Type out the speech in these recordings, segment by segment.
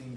Եկեցինք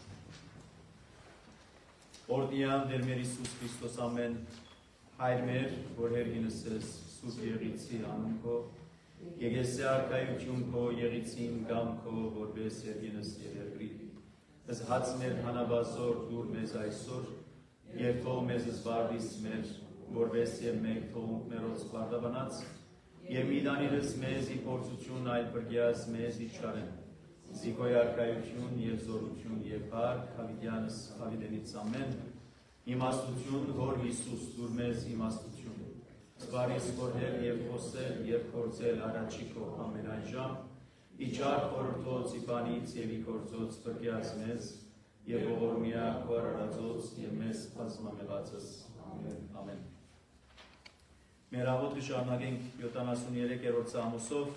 Օրդիան դեր մեր Իսուս Քրիստոս ամեն հայր մեր, որ հերգինս ես սուրբ եղիցի անուն քո, եկեսի արքայություն քո, եղիցին գամ քո, որպես հերգինս երերգրի, ըս հաց մեր հանաբազոր դուր մեզ այսօր, և թող մեզ զբարդիս մեր, որպես և մեկ թողունք մերոց բարդաբանած, և մի դանիրս մեզ ի փորձություն այլ բրգյաս մեզ ի չարեն, Զիկոյ արքայություն և զորություն և հարկ, հավիդյանս հավիդենից ամեն, իմաստություն, հոր Հիսուս դուր մեզ իմաստություն, զբարիս խորհել և խոսել և կործել առաջի քո ամենայն ժամ, իջար խորհրդոց իպանից և ի կործոց բրգյաս մեզ, և ողորմյա քո արարածոց և մեզ բազմամեղածս, ամեն։ Մեր աղոթքը շարունակենք 73-րդ Սաղմոսով,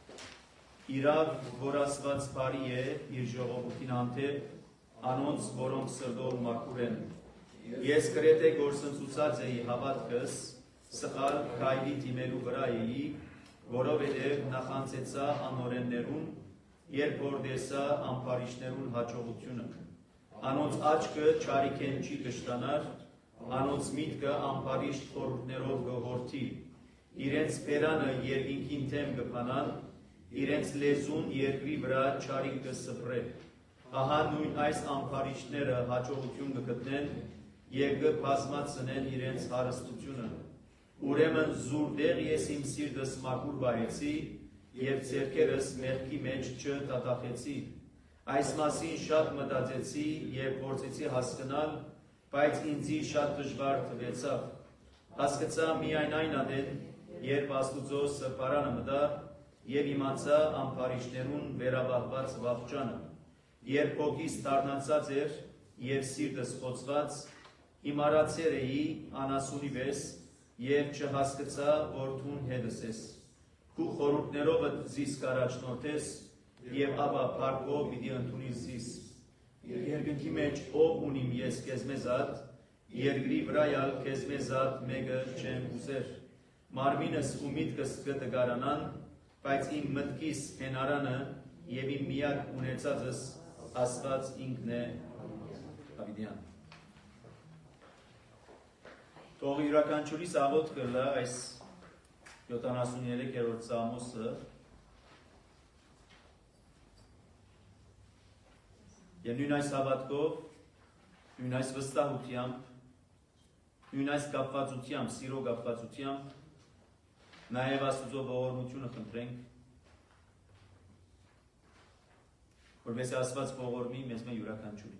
Իրավ, որ Աստված բարի է իր ժողովրդին հանդեպ, անոնց, որոնք սրտով մաքուր են։ Ես գրեթե գործընծուցած էի հավատքս, սխալ քայլի դիմելու վրա էի, որովհետև նախանձեցա անօրեններուն, երբ որ տեսա ամբարիշտներուն հաջողությունը։ Անոնց աչքը չարիքեն չի կշտանար, անոնց միտքը ամբարիշտ խորհուրդներով գողորթի, իրենց բերանը երկինքին թեմ կփանան, իրենց լեզուն երկրի վրա չարիք կսփռե։ Ահա նույն այս ամբարիշտները հաջողություն կգտնեն և կբազմացնեն իրենց հարստությունը։ Ուրեմն զուրդեղ ես իմ սիրտս մաքուր բայեցի և ձեռքերս մեղքի մեջ չդատախեցի։ Այս մասին շատ մտածեցի և փորձեցի հասկանալ, բայց ինձի շատ դժվար թվեցավ։ Հասկացա միայն այն ադեն, երբ Աստուծո սրբարանը մտա և իմացա ամբարիշտներուն վերաբահված վախճանը, երբ հոգիս դառնացած էր և սիրտս խոցված, հիմարացեր էի անասունի պես և չհասկացա, որ թուն հետս ես։ Քու խորհուրդներովը զիս կառաջնորդես և ապա փառքով պիտի ընդունիս զիս։ Երկնքի մեջ ով ունիմ ես քեզմեզատ, երկրի վրայալ քեզմեզատ մեկը չեմ ուզեր։ Մարմինս ու միտքս կտգարանան, բայց իմ մտքիս հենարանը և իմ միակ ունեցածս Աստված ինքն է հավիդյան։ Թող յուրաքանչյուրիս աղոթքը լա այս 73-րդ Սաղմոսը և նույն այս հավատքով, նույն այս վստահությամբ, նույն այս կապվածությամբ, սիրո կապվածությամբ նաև Աստուծո ողորմությունը խնդրենք, որպես Աստված ողորմի մեզ մե յուրաքանչյուրին։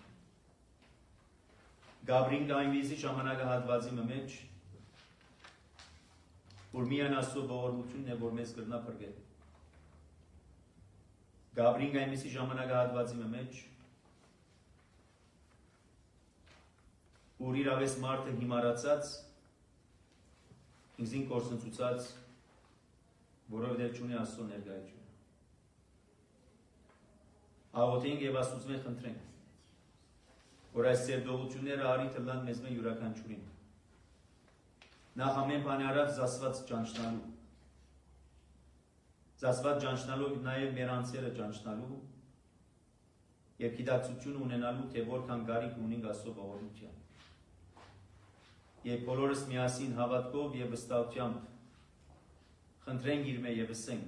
Գաբրինք այնպիսի ժամանակահատվածի մեջ, որ միայն Աստծո ողորմությունն է, որ մեզ կրնա փրկել։ Գաբրինք այնպիսի ժամանակահատվածի մեջ, որ իրավես մարդը հիմարացած, ինքզին կորսնցուցած, որովհետև չունի Աստծո ներկայությունը։ Աղոթենք և Աստուծմեն խնդրենք, որ այս ծերդողությունները առիթը լան մեզ մե յուրաքանչյուրին։ Նախ ամեն բանի առաջ զասված ճանչնալու, զասված ճանչնալով նաև մեր անձերը ճանչնալու և գիտակցություն ունենալու, թե որքան կարիք ունենք Աստծո ողորմության։ Եվ բոլորս միասին հավատքով և վստահությամբ խնդրենք իր մե և ասենք.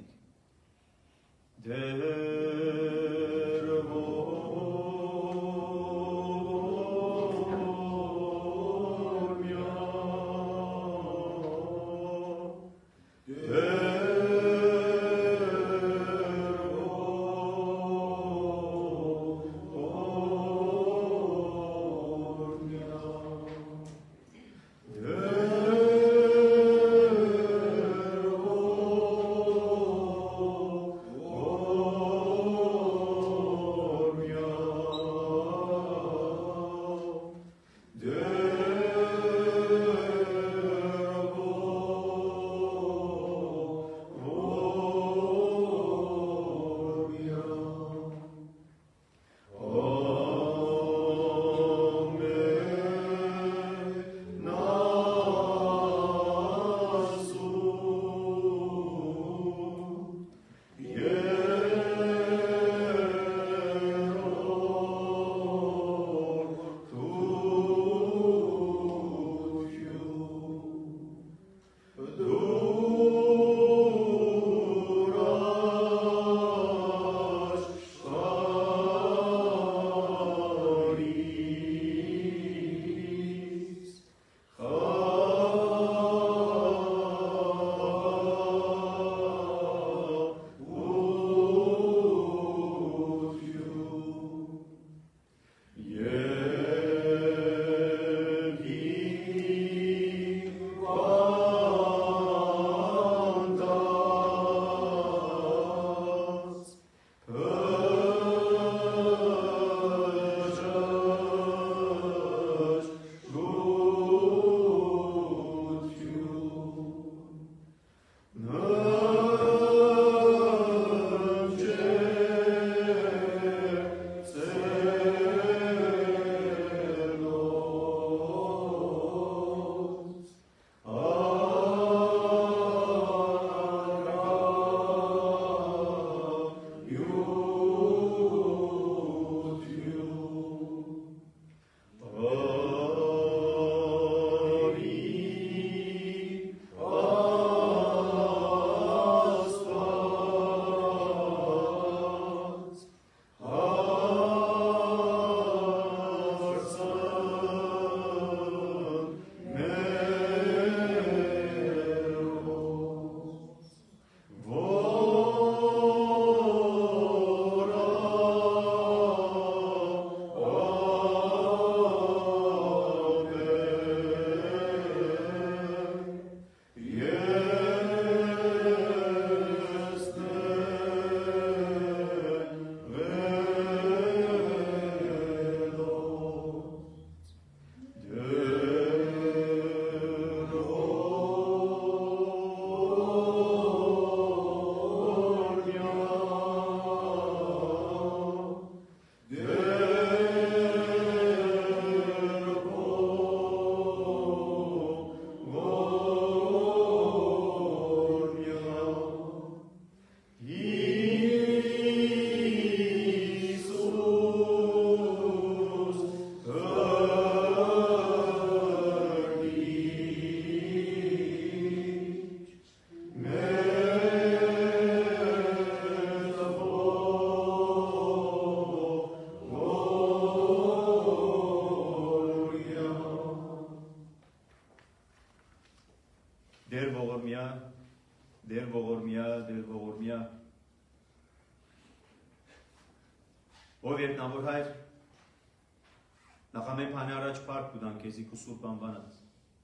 Ով երկնավոր Հայր, նախամեն փանի առաջ փառք կուտանք քեզի քու սուրբ անվանած։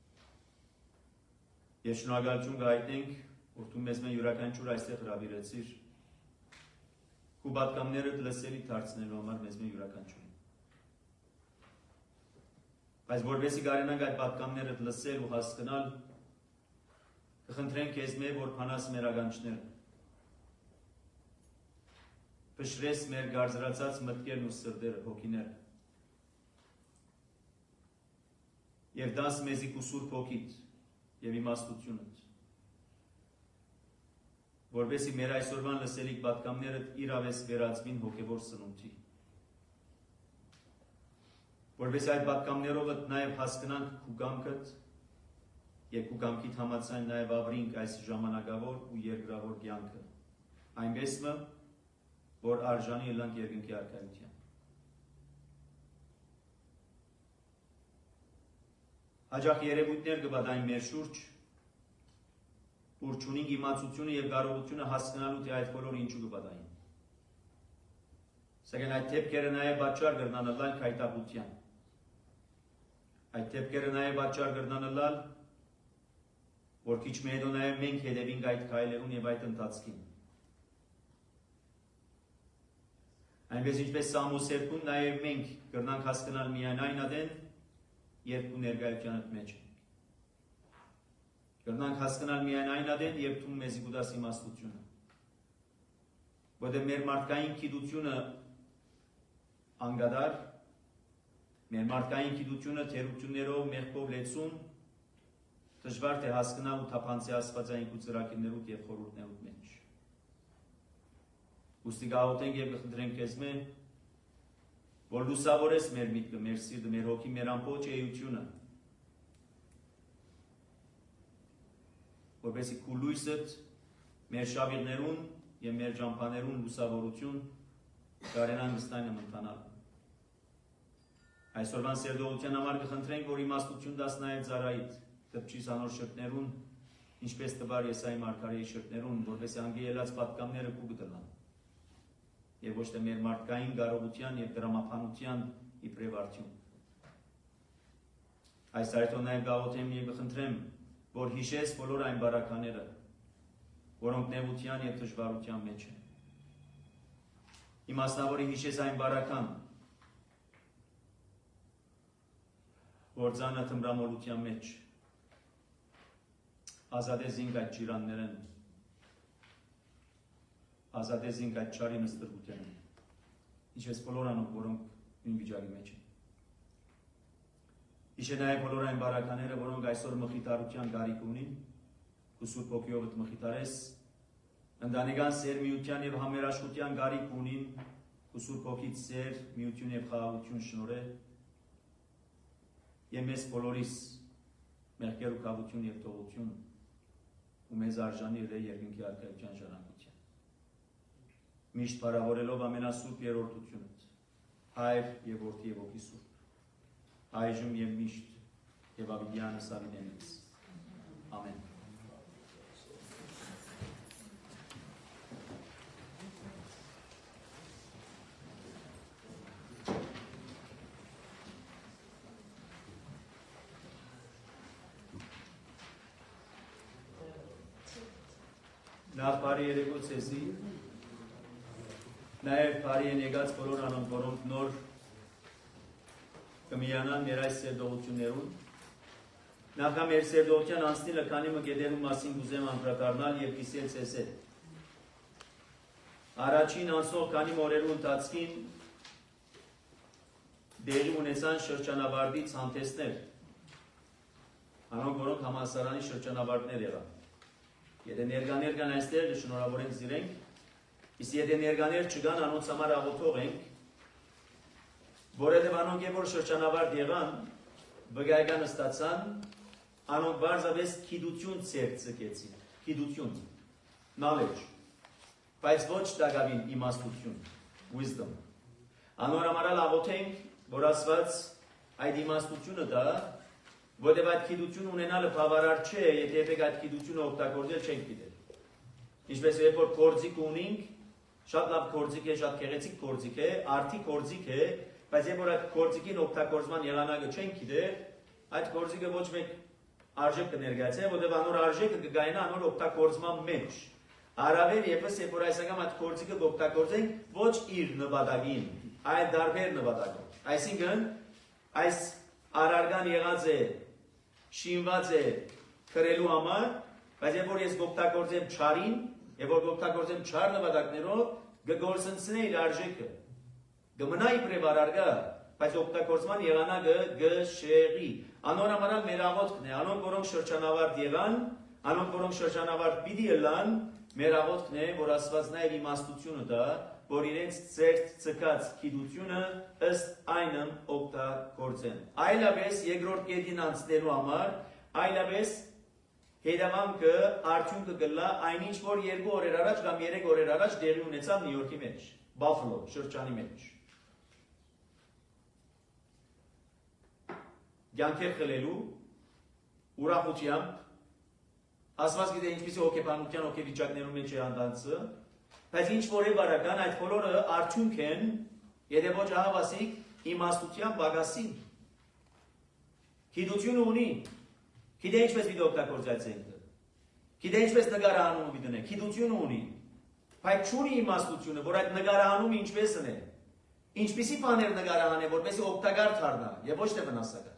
Եվ շնորհակալություն գայտնենք, որ դու մեզ յուրաքանչյուր այստեղ հրավիրեցիր։ Քու պատգամները լսելի դարձնելու համար մեզ յուրաքանչյուրին։ Բայց որովհետեւ կարենանք այդ պատգամները լսել ու հասկանալ, կխնդրենք քեզ որ փանաս մեր ականջները։ Փշրես մեր գարձրացած մտքերն ու սրտերը, հոգիները։ Եվ դաս մեզի քու սուրբ հոգիդ եւ իմաստությունդ։ Որովհետեւ մեր այսօրվան լսելիք պատգամները իրավես վերածվին հոգեվոր սնունդի։ Որովհետեւ այդ պատգամներով նաեւ հասկանանք քու կամքդ եւ քու կամքիդ համաձայն նաեւ ապրենք այս ժամանակավոր ու երկրավոր կյանքը։ Այնպես որ արժանի ելանք երկնքի արքայության։ Հաջող երևույթներ կբադային մեր շուրջ, որ չունենք իմացությունը եւ կարողությունը հասկանալու թե այդ բոլորը ինչու կբադային։ Սակայն այդ դեպքերը նաեւ պատճառ կդառնան քայտապության։ Այդ դեպքերը նաեւ պատճառ կդառնան, որ քիչ մի հետո նաեւ մենք հետևենք այդ քայլերուն եւ այդ ընթացքին։ Այնպես ինչպես Սամոս 2-ն նաև մենք կրնանք հասկանալ միայն այն ադեն, երբ դու ներկայությանդ մեջ ենք։ Կրնանք հասկանալ միայն այն ադեն, երբ դու մեզի կուտաս իմաստությունը։ Որտեղ մեր մարդկային գիտությունը անգադար, մեր մարդկային գիտությունը թերություններով, մեղքով լեցուն, դժվար թե հասկանալ ու թափանցի աստվածային ու ծրագիրներուտ եւ խորհուրդներուտ մեջ։ Ուստի գաղութենք և կխնդրենք քեզ որ լուսավորես մեր միտքը, մեր սիրտը, մեր հոգի, մեր ամբողջ էությունը, որպեսզի քու լույսդ մեր շավիղներուն և մեր ճամփաներուն լուսավորություն կարենան վստահ ընթանալ։ Այսօրվան սերտողության համար կխնդրենք, որ իմաստություն դաս նաև ծառայիդ, դպչիս անոր շրթներուն, ինչպես տվար Եսայի մարգարեի շրթներուն, որպեսզի անգելած պատգամները քու կդրան։ Եվ ոչ թե մեր մարդկային կարողության և դրամապանության իբրև արդյունք։ Այս այդով նաև գաղութեմ և կխնդրեմ, որ հիշես բոլոր այն բարակաները, որոնք նեղության և դժվարության մեջ են։ Իմասնավորի հիշես այն բարական, որ ձանը թմրամոլության մեջ ազատես ինք այդ ջիրաններեն, ազատես ինք այդ չարի նստրգութեն, ինչպես բոլոր անոնք, որոնք նույն վիճակի մեջ են։ Իշե նաև բոլոր այն բարակաները, որոնք այսօր մխիթարության գարիք ունին, ու Սուրբ Հոգիովդ մխիթարես, ընտանեկան սեր, միության և համերաշխության գարիք ունին, ու Սուրբ Հոգիդ սեր, միություն և խաղաղություն շնորհե, և մեզ բոլորիս մեղքեր ու քավություն և թողություն, ու մեզ արժանի երկնքի արքայության ժառանգության։ Միշտ փառավորելով ամենասուրբ երրորդությունդ, Հայր և Որդի և Հոգի Սուրբ, այժմ և միշտ և ավիդյանս ավիդենից։ Ամեն։ Նախ բարի երեկո ցեզի, նաև բարի են եկած բոլոր անոնք, որոնք նոր կմիանան մեր այս սերտողություններուն։ Նախ մեր սերտողության անցնիլը քանի մգետերու մասին կուզեմ անդրադառնալ և կիսել ցեզ հետ։ Առաջին անցնող քանի օրերու ընթացքին դեղի ունեցան շրջանավարտի ցանթեսներ, անոնք որոնք համալսարանի շրջանավարտներ եղան։ Եթե ներկաներ կան այստեղ, շնորհավորենք զիրենք, իսկ եթե ներկաներ չկան, անոնց համար աղոթող ենք, որովհետև անոնք երբ որ շրջանավարտ եղան, վկայական ստացան, անոնք բարձրապես գիտություն ցերծկեցին, գիտություն, knowledge, բայց ոչ դակավին իմաստություն, wisdom։ Անոր համար աղոթենք, որ Աստված այդ իմաստությունը տա, որտեղ այդ գիտություն ունենալը բավարար չէ, եթե երբեք այդ գիտությունը օգտագործել չենք գիտել։ Ինչպես երբ որ գործիք ունենք, շատ լավ գործիք է, շատ գեղեցիկ գործիք է, արդի գործիք է, բայց երբ որ այդ գործիքին օգտագործման եղանակը չեն գիտեր, այդ գործիքը ոչ մեկ արժեք կներկայացնի, որտեղ անոր արժեքը կգայնա անոր օգտագործման մեջ։ Առավել եւս երբ որ այս անգամ այդ գործիքը օգտագործենք ոչ իր նպատակին, այլ դարբեր նպատակով։ Այսինքն այս արարգան եղած է, շինված է քրելու համար, բայց երբ որ ես օգտագործեմ չարին, երբ որ օգտագործեմ չար նպատակներով, կգործընծնի իր արժեքը։ Կմնա իբրև արարգա, բայց օգտագործման եղանակը գշեղի։ Անոր համար մեր աղոթքն է, անոնք որոնք շրջանավարտ եղան, անոնք որոնք շրջանավարտ պիտի ելան, մեր աղոթքն է, որ Աստված նաև իմաստությունը տա, որ իրենց ծերտ ցկած գիտությունը ըստ այնմ օգտագործեն։ Այլապես երկրորդ կետին անցնելու համար, այլապես հետևանքը արդյունքը կլա այնինչ որ 2 օրեր առաջ կամ 3 օրեր առաջ տեղի ունեցավ Նյու Յորքի մեջ, Բաֆլո շրջանի մեջ։ Յանքեր խլելու ուրախությամբ Աստված գիտե ինչպիսի հոգեբանության հոգեվիճակներում մեջ է հանդանցը, բայց ինչ որ է բարական այդ բոլորը արդյունք են, եթե ոչ ահավասիկ իմաստության բագասին։ Գիտությունը ունի, գիտե ինչպես պիտի օգտագործենք, գիտե ինչպես նկարահանումը պիտի ունենք, գիտությունը ունի, բայց չունի իմաստությունը, որ այդ նկարահանումը ինչպես է, ինչպիսի բաներ նկարահանե, որպեսզի օգտակար դառնա եւ ոչ թե վնասակար։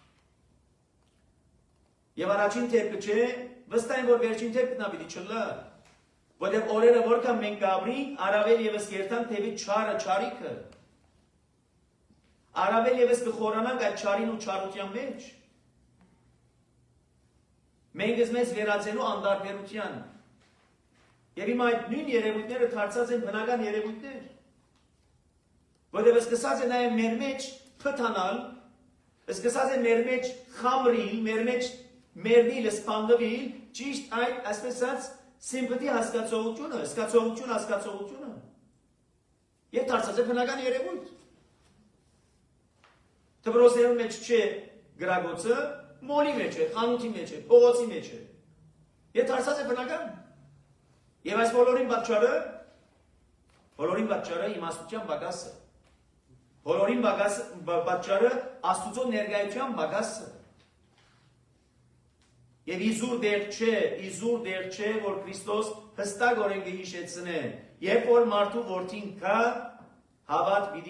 Եվ առաջին թեփը չէ, վստահ եմ որ վերջին թեփն ա պիտի չլա, որտեղ օրերը որքան մենք գաբրինք, առավել եւս երթանք թեփի չարը, չարիքը։ Առավել եւս կխորանանք այդ չարին ու չարության մեջ։ Մենք ես մեզ վերածելու անդարբերության։ Եվ հիմա այդ նույն երևույթները դարձած են բնական երևույթներ։ Որտեղ սկսած է նաև մեր մեջ փթանալ, սկսած է մեր մեջ խամրիլ, մեր մեջ մերնիլ, սպանդվիլ, ճիշտ այդ, այսպես ասած, սիմպաթի հասկացողությունը, հասկացողությունը։ Եվ դարձած է բնական երևույթ։ Դպրոցներում մեջ չէ գրագոցը, մոլի մեջ է, խանութի մեջ է, փողոցի մեջ է։ Եվ դարձած է բնական։ Եվ այս բոլորին պատճառը իմաստության բագասը։ Բոլորին պատճառը Աստուծո ներկայության բագասը։ Եվ իզուր դեր չէ, որ Քրիստոս հստակորեն կհիշեցնե, երբ որ մարդու որդին կա, հավատ պիտի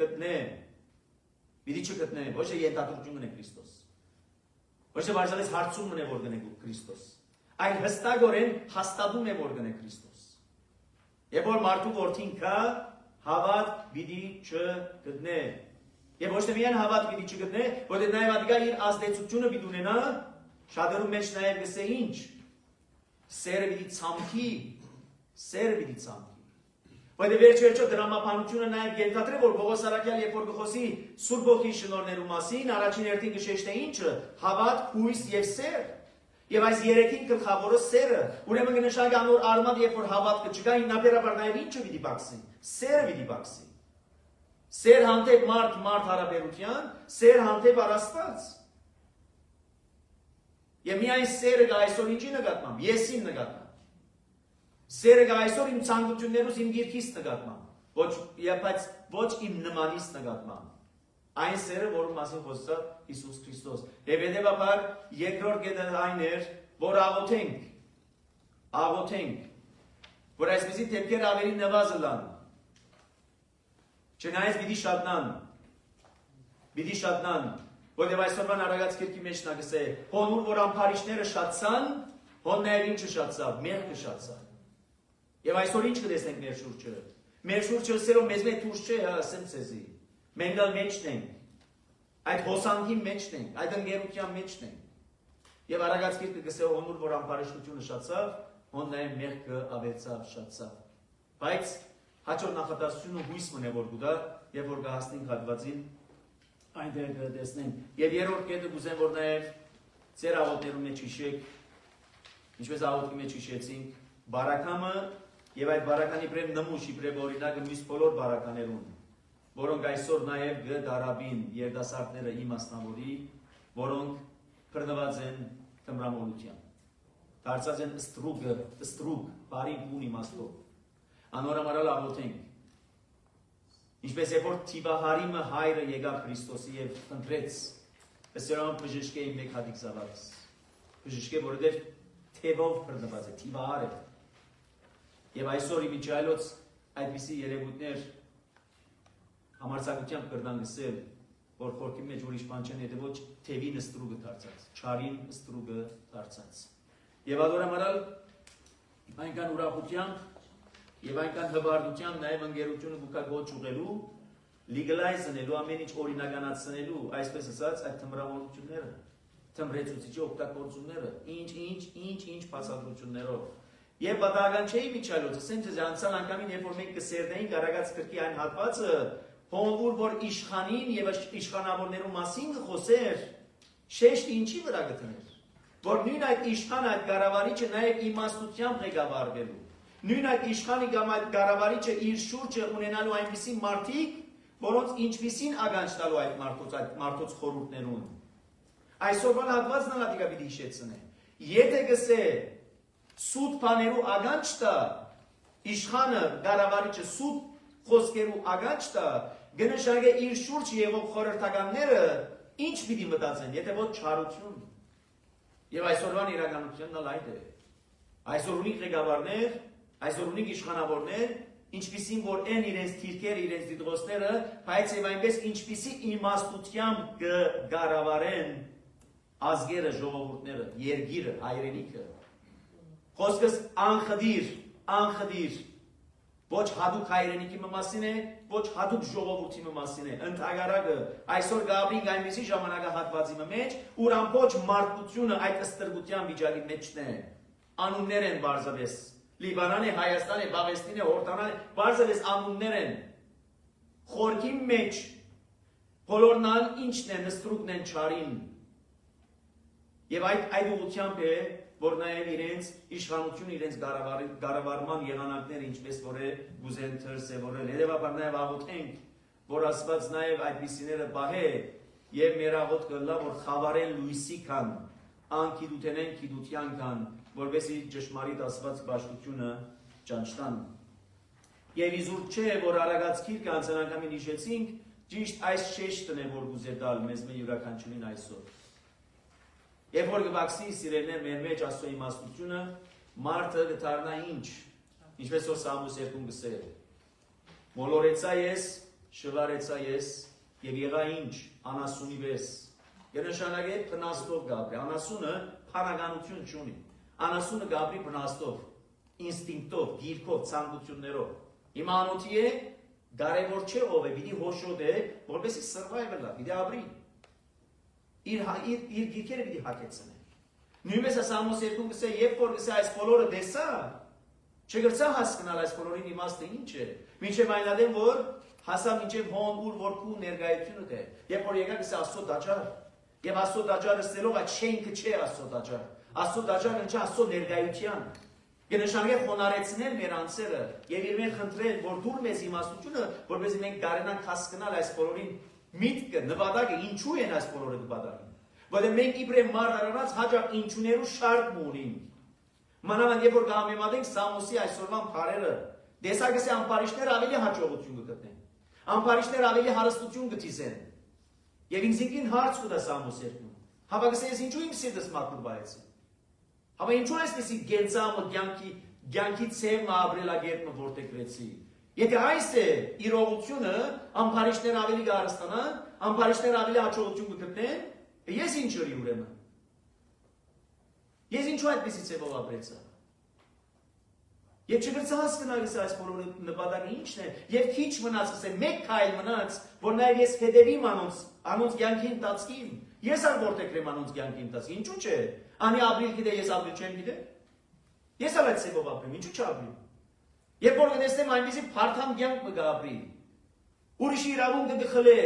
չգտնե, ոչ թե ենթադրություն ունե Քրիստոս, ոչ թե բարձրապես հարցում ունե որ գնե Քրիստոս, այլ հստակորեն հաստատում է որ գնե Քրիստոս։ Երբ որ մարդու որդին կա, հավատ պիտի չգտնե, եւ ոչ թե միայն հավատ պիտի չգտնե, որտեղ նաեւ ադիգա իր ազդեցությունը պիտի ունենա, շատերու մեջ նաև գսե ինչ, սերը պիտի ցամքի, Որտեղ վերջ-վերջո դրամապանությունը նաև ենթադրե, որ Պողոս Արաքյալ երբ որ գխոսի Սուրբ Ոգի շնորհներու մասին, առաջին հերթին կշեշտե ինչը, հավատ, հույս եւ սեր։ Եվ այս երեքին գլխավորը սերը, ուրեմն կնշանակի անոր արմատ, երբ որ հավատ կչկա, հիմնաբերաբար նաև ինչը պիտի բացի, սերը պիտի բացի։ Սեր հանդեպ մարդ հարաբերության, սեր հանդեպ Աստված։ Եվ միայն սերը գա այսօր ինչի նկատմամբ, եսին նկատմամբ։ Սերը գա այսօր իմ ցանկություններուս իմ գիրքից նկատմամբ, բայց ոչ իմ նմանից նկատմամբ։ Այն սերը, որում մասին խոսա Հիսուս Քրիստոս։ Եվ հետևաբար երկրորդ կետը այն էր, որ աղոթենք, որ այսպեսի դեպքեր ավելի նվազը լան։ Չնայած պիտի շատնան, որտեղ այսօրվան արագած կիրքի մեջ նա գսե, հոնուր որ ամփարիչները շատցան, հոն նաև ինչը շատցավ, մեղքը շատցավ։ Եվ այսօր ինչ կտեսնենք մեր շուրջը։ Մեր շուրջը սերով մեզ մեծ դուրս չէ, ասեմ ցեզի։ Մենք ալ մեջն ենք։ Այդ հոսանքի մեջն ենք, այդ ընկերության մեջն ենք։ Եվ արագած կիրքը գսե հոնուր որ ամփարիչությունը շատցավ, հոն նաև մեղքը ավելցավ, շատցավ։ Բայց հաջորդ նախատասությունը հույս մնե որ գուտա, եւ որ կհասնենք հատվածին այնտեղ կտեսնենք։ Եվ երրորդ կետը կուզեմ որ նաև ձեր աղոթներում մեջ հիշեք, ինչպես աղոթքի մեջ հիշեցինք, բարակամը եւ այդ բարականի իբրև նմուշ, իբրև օրինակը մյուս բոլոր բարականերուն, որոնք այսօր նաև գդարաբին երդասարտները իմաստնավորի, որոնք բռնված են թմրամոլությամբ, դարձած են ստրուկ, բարի բուն իմաստով։ Անորամարալ աղոթենք։ Ինչպես երբ որ Թիվահարիմը հայրը եկավ Քրիստոսի եւ ընտրեց, ըստ բժշկե իմ մեկ հատիկ զավակս։ Բժշկե, որովհետեւ թևով բռնված է, Թիվահար է։ Եվ այսօր իմիջայլոց այդպիսի երևույթներ համարձակությամբ կրնան գսել, որ խորքի մեջ ուրիշ բան չեն, եթե ոչ թևին ստրուգը դարձած, չարին ստրուգը դարձած։ Եվ adoramaral այնքան ուրախությամբ եւ այնքան հբարդությամբ նաեւ ընկերությունը գուկա գոչ ուղելու, legalize-նելու, ամեն ինչ օրինականացնելու, այսպես ասած, այդ թմրամոլությունները, թմրեցուցիչի օգտագործումները, ինչ բացատրություններով։ Եվ պատահական չէի միջալոցը, ասեմ ձեզ անցան անգամին, երբ որ մենք կսերդեինք Արագած գրքի այն հատվածը, Հոնվուր, որ իշխանին եւ իշխանավորներու մասին խոսեր, շեշտի ինչի վրա գտներ, որ նույն այդ իշխանը, այդ կառավարիչը նաեւ իմաստությամբ ղեկավարվելու, նույն այդ իշխանի կամ այդ կառավարիչը իր շուրջը ունենալու այնպիսի մարդիկ, որոնց ինչպիսին ագանջ տալու այդ մարդոց խորհուրդներուն։ Այսօրվան հատվածն ալատիկա պիտի հիշեցնե։ Եթե գսե սուտ բաներու ագանջ տա, իշխանը, կառավարիչը սուտ խոսքերու ագանջ տա, գնշագե իր շուրջ եղող խորհրդականները ինչ պիտի մտածեն, եթե ոչ չարություն։ Եվ այսօրվան իրականությունն էլ այդ է։ Այսօր ունի ղեկավարներ, այսօր ունի իշխանավորներ, ինչպիսին որ են իրենց թիրքերը, իրենց դիտողները, բայց եւ այնպես ինչպիսի իմաստությամբ կառավարեն ազգերը, ժողովուրդները, երկիրը, հայրենիքը։ Խոսքս անխդիր ոչ հատուկ հայրենիքի մասին է, ոչ հատուկ ժողովրդի մասին է, ընդհանրակը այսօր գաբրինք այնպիսի ժամանակահատվածի մեջ, ուր ամբողջ մարդկությունը այդ ստրգության վիճակի մեջն է, անուններ են բարձրապես, Լիբանան է, Հայաստան է, Պաղեստին է, Հորդանան է, բարձրապես անուններ են, խորքի մեջ, բոլորն ինչն են, նստրուկն են չարին, եւ այդ ուղղությամբ է, որ նաև իրենց իշխանություն, իրենց կառավարման եղանակները ինչպես որ է գուզեն դրսևորել։ Հետևաբար նաև աղոթենք, որ Աստված նաև այդպիսիները պահե եւ մեր աղոթքը լավ որ խավարեն լույսի կան, անկիդութենեն կիդության կան, որովհետեւ ճշմարիտ Աստված բաշխությունը ճանչտան։ Եվ իզուր չէ, որ Արագած գիրքը անցանակամին հիշեցինք, ճիշտ այս շեշտն է, որ գուզե տալ մեզ յուրաքանչյուրին այսօր։ Եվ որ գվաքսի սիրելներ մեր մեջ Աստծո իմաստությունը, մարդը գտարնա ինչ, ինչպես որ Սամուս 2 գսել։ Մոլորեցա ես, շվարեցա ես, եւ եղա ինչ, անասունի վես։ Գնշանագե փնաստով գաբրի, անասունը փանականություն չունի։ Անասունը գաբրի փնաստով, ինստինկտով, գիրքով, ցանկություններով։ Հիմա անոթի է, կարևոր չէ ով է, պիտի հոշոտ է, որպեսզի survival-ա, պիտի ապրի։ Իր գիրքերը պիտի հակեցնե։ Նույնպես Սամուս 2 գսե, երբ որ գսե այս բոլորը տեսա, չգրցա հասկանալ այս բոլորին իմաստը ինչ է։ Մինչև այնադեմ որ հասա մինչև հոն ուր որ քու ներկայությունը դե։ Երբ որ եկա գսե Աստծո դաջար, եւ Աստծո դաջարը ստելով այդ շենքը չէ Աստծո դաջար։ Աստծո դաջարը չէ Աստծո ներկայության։ Գնշանագե խոնարեցնել մեր անձերը եւ իրեն խնդրել, որ դուր մեզ իմաստությունը, որովհետեւ մենք կարենանք հասկանալ այս բոլորին միտքը, նպատակը ինչու են այս բոլորը նպատակը։ Որովհետեւ մենք իբրև մարդ առած հաջող ինչուներու շարք ունենք։ Մանավանդ երբ որ կհամեմատենք Սամոսի այսօրվան բարերը, դեսագսի ամբարիշները ավելի հաջողություն կգտնեն։ Ամբարիշները ավելի հարստություն կտիսեն։ Եվ ինքնին հարց կտա Սամոս 2։ Հավա գսես ինչու իմ սիրտս մաքուր բայեցի։ Հավա ինչու այսպեսի գենցամը կյանքի ցեմը ապրելագետը որտեղ գրեցի։ Եթե այս է իրողությունը, ամբարիշները ավելի կհարստանան, ամբարիշները ավելի հաջողություն կգտնեն, ես ինչ ուրի ուրեմն։ Ես ինչու այդպեսի ցեվով ապրեցա։ Եվ չգրցա հասկանալ այս բոլորը նպատակը ինչն է, եւ քիչ մնաց, ասեմ, մեկ քայլ մնաց, որ նաեւ ես հետևիմ անոնց կյանքի ընթացքին։ Ես ալ որտեղ եմ անոնց կյանքի ընթացքին, ինչու՞ չէ։ Անի ապրիլ գիտե, ես ապրիլ չեմ գիտե։ Ես ալ այդ ցեվով ապրեմ, ինչու՞ չապրեմ։ Երբ որ գտեսնեմ այնպեսի փարթամ կյանք մը գաբրի, ուրիշ իրավունք կգխլե։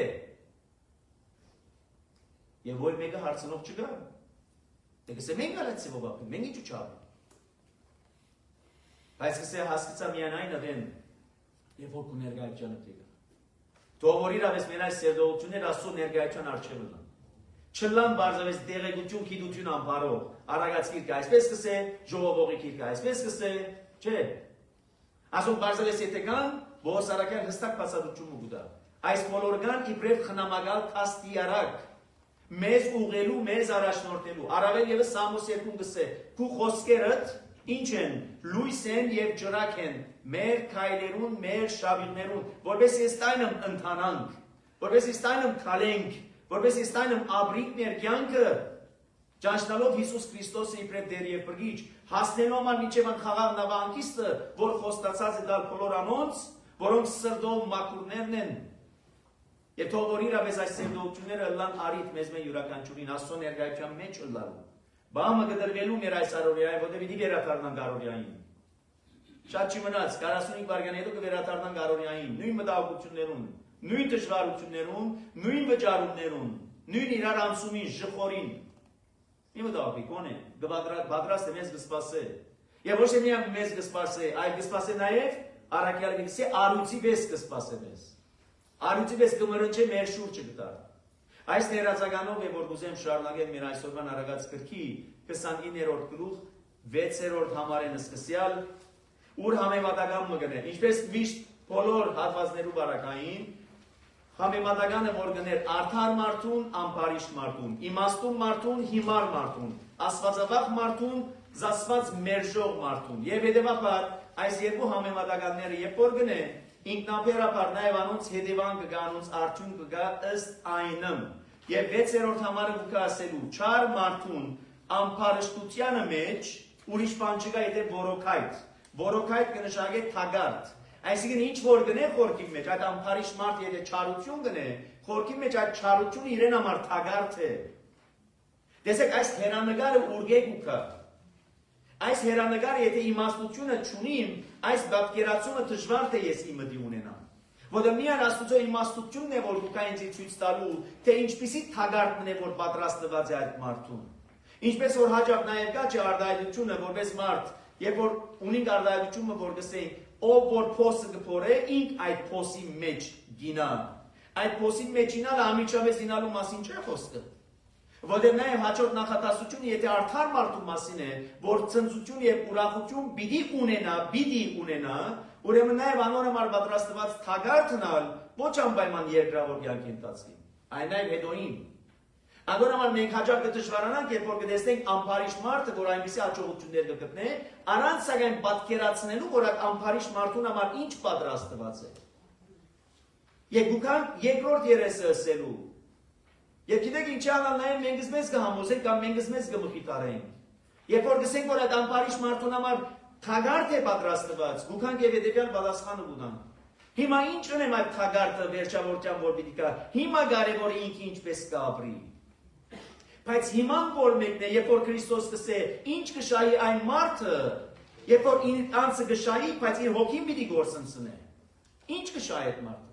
Եվ որ մեկը հարցնող չգա։ Դե գսե մենք ալ այդ ցեվով ապրեմ, մենք ինչու՞ չապրեմ։ Բայց գսե հասկացա միայն այն ադեն, երբ որ քու ներկայությանը տեգա։ Թող որ իրավես մեր այս սերդողություններ Աստծո ներկայության առջևն են։ Չլան բարձրապես դեղեցություն, գիտություն անբարող, Արագած գիրքը այսպես գսե, ժողովողի գիրքը այսպես գսե, չէ։ Ասում բարձր ես եթե կան, Բողոս Արաքյան հստակ բացատրություն ուգուտա։ Այս բոլորգան իբրև խնամակալ թաստիարակ, մեզ ուղելու, մեզ առաջնորդելու, առավել ևս Սամոս 2 գսե, քու խոսքերդ ինչ են, լույս են և ջրակ են, մեր քայլերուն, մեր շավիղներուն, որպես ես տայնım ընթանանք, որպես ես տայնım քալենք, որպես ես տայնım ապրիկ մեր կյանքը, ճանչնալով Հիսուս Քրիստոսը իբրև դեր և բրգիչ, հասնելու համար մինչև անխաղաղ նավահանգիստը, որ խոստացած է դալ բոլոր անոնց, որոնք սրդով մաքուրներն են, եւ թող որ իրապես այս սերտողությունները ըլլան արիտ մեզ մե յուրաքանչյուրին Աստծո ներկայության մեջ ըլլալու։ Բամը գդրվելու մեր այս առօրյային, որտեղ պիտի վերադառնանք առօրյային։ Շատ չի մնաց, 45 վայրկյան հետո կվերադառնանք առօրյային, նույն մտահոգություններուն, նույն դժվարություններուն, նույն վճարումներուն, նույն իրար անցումին, ժխորին։ Մի մտահոգի, կոնե, պատրաստ է մեզ կսպասե։ Եվ ոչ թե միայն մեզ կսպասե, այլ կսպասե նաև առաքյալի կսե արույցի վես կսպասե մեզ։ Արույցի վես կմրնչե մեր շուրջը գտար։ Այս ներածականով է, որ կուզեմ շարունակել մեր այսօրվան արագած գրքի 29-րդ գլուխ 6-րդ համարեն սկսյալ, ուր համեմատական մգներ, ինչպես միշտ բոլոր հատվածներու բարակային, համեմատականը որ գներ արդար մարդուն, ամբարիշտ մարդուն, իմաստուն մարդուն, հիմար մարդուն, աստվածավախ մարդուն, զասված մերժող մարդուն, և հետևաբար այս երկու համեմատականները երբ որ գնեն, ինքնաբերաբար նաև անոնց հետևան կգա, անոնց արդյուն կգա ըստ այնմ, և 6-րդ համարը կգա ասելու, չար մարդուն ամբարշտությանը մեջ, ուրիշ բան չկա եթե որոքայթ կնշագե թագարդ, այսինքն ինչ որ գնե խորքի մեջ, այդ ամբարիշտ մարդ եթե չարություն գնե, խորքի մեջ այդ չարությունը իրեն համար թագարդ է, տեսեք այս հերանագարը ուրգեկ ու կա, այս հերանագարը եթե իմաստությունը չունիմ, այս բատկերացումը դժվար թե ես իմդի ունենամ, որը միան Աստուծո իմաստությունն է, որ դուք ինձ ցույց տալու, թե ինչպիսի թագարդն է, որ պատրաստված է այդ մարդուն, ինչպես որ հաջող նաև կա չէ արդայությունը, որպես մարդ, երբ որ ունենք արդայությունը, որ գսենք, ով որ փոսը կփորե, ինք այդ փոսի մեջ գինա, այդ փոսի մեջ ինալը ամիջապես ինալու մասին չէ խոսքը, որտեղ նաև հաջորդ նախատասությունը, եթե արդար մարդու մասին է, որ ցնծություն եւ ուրախություն պիտի ունենա, ուրեմն նաև անոր համար պատրաստված թագարդնալ ոչ անպայման երկրավոր կյանքի ընթացքին, այն նաև հետոին։ Անոր համար մենք հաջող կդժվարանանք, երբ որ կտեսնենք ամբարիշտ մարդը, որ այնպիսի հաջողություններ կգտնե, առանց սակայն պատկերացնելու, որ այդ ամբարիշտ մարդուն համար ինչ պատրաստված է։ Եկուքան երկրորդ երեսը ասելու։ Եվ գիտեք ինչի անալ նաև մենք մեզ կհամոզենք կամ մենք մեզ կմխիտարենք։ Երբ որ գսենք, որ այդ ամբարիշտ մարդուն համար թագարդ է պատրաստված, գուքանք եւ հետեւյալ պատասխանը կունան։ Հիմա ինչ ունեմ այդ թագարդը վերջավորության որ պիտի կա։ Հիմա կարևորը ինքը ինչպես կապրի։ Բայց հիմա որ մեկն է, երբ որ Քրիստոս կսե, ինչ կշահի այն մարդը, երբ որ անձը կշահի, բայց իր հոգին պիտի գործընծնե։ Ինչ կշահի այդ մարդը։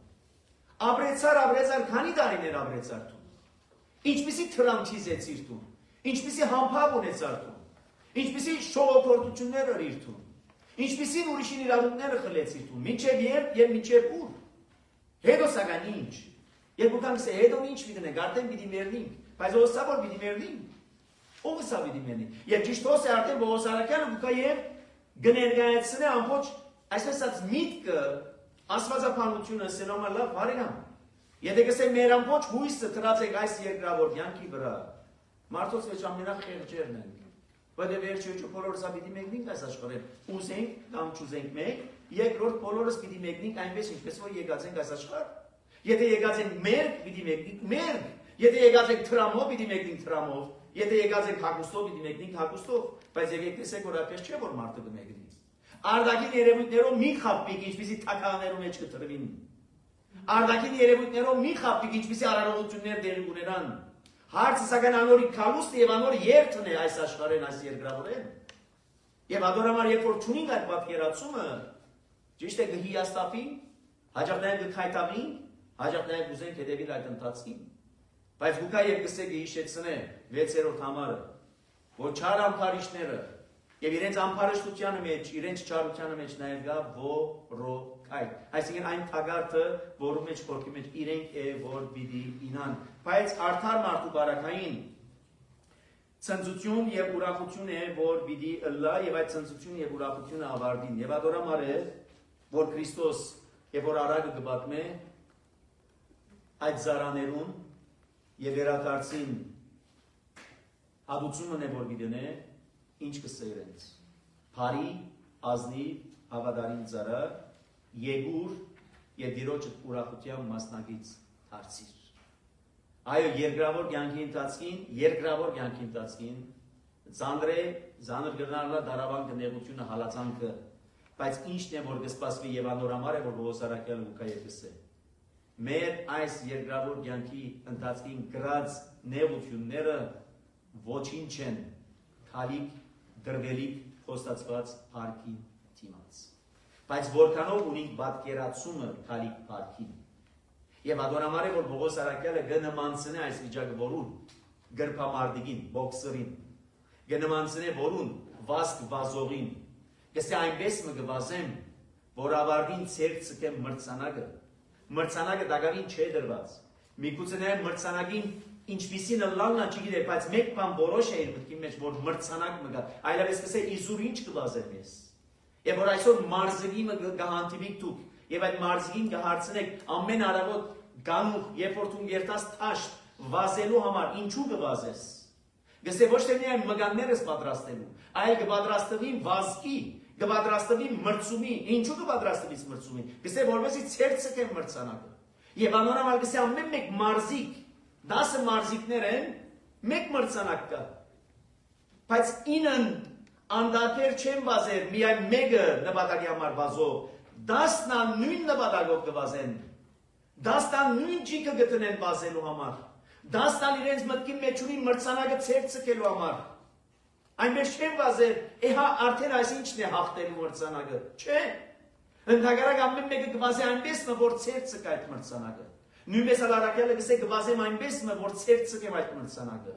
Ապրեցար, քանի տարիներ ապրեցար դու։ Ինչպիսի թրանքիզեցիր դու, ինչպիսի համբավ ունեցար դու, ինչպիսի շողոքորտություններ էր իր դու, ինչպիսին ուրիշին իրավունքները խլեցիր դու, մինչև եւ մինչև ուր, հետո սակայն ինչ, երբ ուքանք սե հետո ինչ պիտի արդեն պիտի մեռնենք, բայց ոսա որ պիտի մեռնենք, ով սա պիտի մեռնի, եւ ճիշտոս է արդեն Բողոս Արաքյանը ուքա եւ կներկայացնե ամբողջ այսպես ասած միտքը աստվածապանությունը սենոմա լավ բարեկամ Եթե կսենք մեր ամբողջ հույսը դրած ենք այս երկրավոր կյանքի վրա, մարդոց մեջ ամենախեղճերն ենք, բայց վերջիրջը բոլորս պիտի մեկնենք այս աշխարհին, ուզենք կամ չուզենք մեկ, երկրորդ բոլորս պիտի մեկնենք այնպես ինչպես որ եկած ենք այս աշխարհ։ Եթե եկած ենք մերկ, պիտի մեկնենք մերկ, եթե եկած ենք տրամով, պիտի մեկնենք տրամով, եթե եկած ենք հագուստով, պիտի մեկնենք հագուստով, բայց եկեք տեսեք որ այդպես չէ որ մարդը կմեկնի։ Արդակին երևույթներով մի խաբվիկ, ինչպեսի թականերու մեջ կտրվին։ Արդակին երևույթներով մի խաբվիկ, ինչպեսի արարողություններ դերի ունենան։ Հարցը սակայն անորի քալուստը եւ անոր երթն է այս աշխարհեն, այս երկրավորեն։ Եվ ադորամար երբ որ ճունենք այդ պատկերացումը, ճիշտ է կհիաստափին, հաջող նաեւ կքայթավին, հաջող նաեւ կուզենք հետևել այդ ընթացքին։ Բայց գուկա եւ կսեք հիշեցնե 6-րդ համարը, որ չար ամբարիշտները եւ իրենց ամբարշտությանը մեջ, իրենց չարությանը մեջ նաեւ գա որոքայ։ Այսինքն այն թագարդը, որում մեջ խորքի մեջ իրենք է որ պիտի ինան։ Բայց արդար մարդու բարակային ցնծություն եւ ուրախություն է որ պիտի ըլլա եւ այդ ցնծությունը եւ ուրախությունը ավարտին։ Եվ ադորամար է որ Քրիստոս եւ որ արագը կբատմե այդ զարաներուն եւ վերադարձին հատուցումն է որ գիտենե ինչ կսե իրենց բարի ազնի հավատարիմ ծառա եկուր եւ դիրոջը ուրախության մասնակից դարձիր այո երկրավոր կյանքի ընթացքին Զանր գրնալա դարավան կնեղությունը հալածանքը, բայց ինչն է, որ կսպասվի և անորամար է, որ Պողոս Արաքյալը ուկա ետս է։ Մեր այս երկրավոր կյանքի ընթացքին գրած նեղությունները ոչինչ են քալիք, դրվելիք, խոստացված փառքի դիմաց։ Բայց որքանով ունենք պատկերացումը քալիք փառքին։ Եվ անորամար է, որ Պողոս Արաքյալը կնմանցնի այս վիճակը որուն, գրփամարտիկին, բոքսերին, կնմանցնի որուն, վազք վազողին, կսե այնպես մը գվազեմ, որ ավարդին ծեր ծկեմ մրցանակը դագավին չէ դրված, միգուցե մրցանակին ինչպիսին լալնա չգիտեր, բայց մեկ բան որոշ է իր մտքի մեջ, որ մրցանակ մը գա, այլապես կսե իզուր ինչ կվազեմ ես, և որ այսօր մարզգի մը գահանտիվիք դուք, և այդ մարզգին կհարցնեք ամեն արավոտ գանուղ, երբ որ թուն երտաս թաշտ վազելու համար, ինչու կվազես, գսե ոչ թե միայն մգաններս պատրաստելու, այլ կպատրաստվի վազքի, կպատրաստվի մրցումի, ինչու կպատրաստվի մրցումի, գսե որպեսի ծեր ծկեմ մրցանակը, և անորամալ գսե ամեն մեկ մարզիկ, 10 մարզիկներ են, մեկ մրցանակ կա, բայց 9 անդակեր չեն վազեր, միայն մեկը նպատակի համար վազող, 10-ն նույն նպատակով կվազեն, 10-ն նույն ջիքը գտնեն վազելու համար, 10-ն իրենց մտքի մեջ ունի մրցանակը ծեր ծկելու համար, այնպես չեն վազեր, հա արդեն այս ինչն է հաղթելու մրցանակը, չէ, ընդհակառակ ամեն մեկը կվազե այնպես որ ծեր ծկ այդ մրցանակը, նույնպես Արաքյալը գսե կվազեմ այնպես որ ծեր ծկեմ այդ մրցանակը,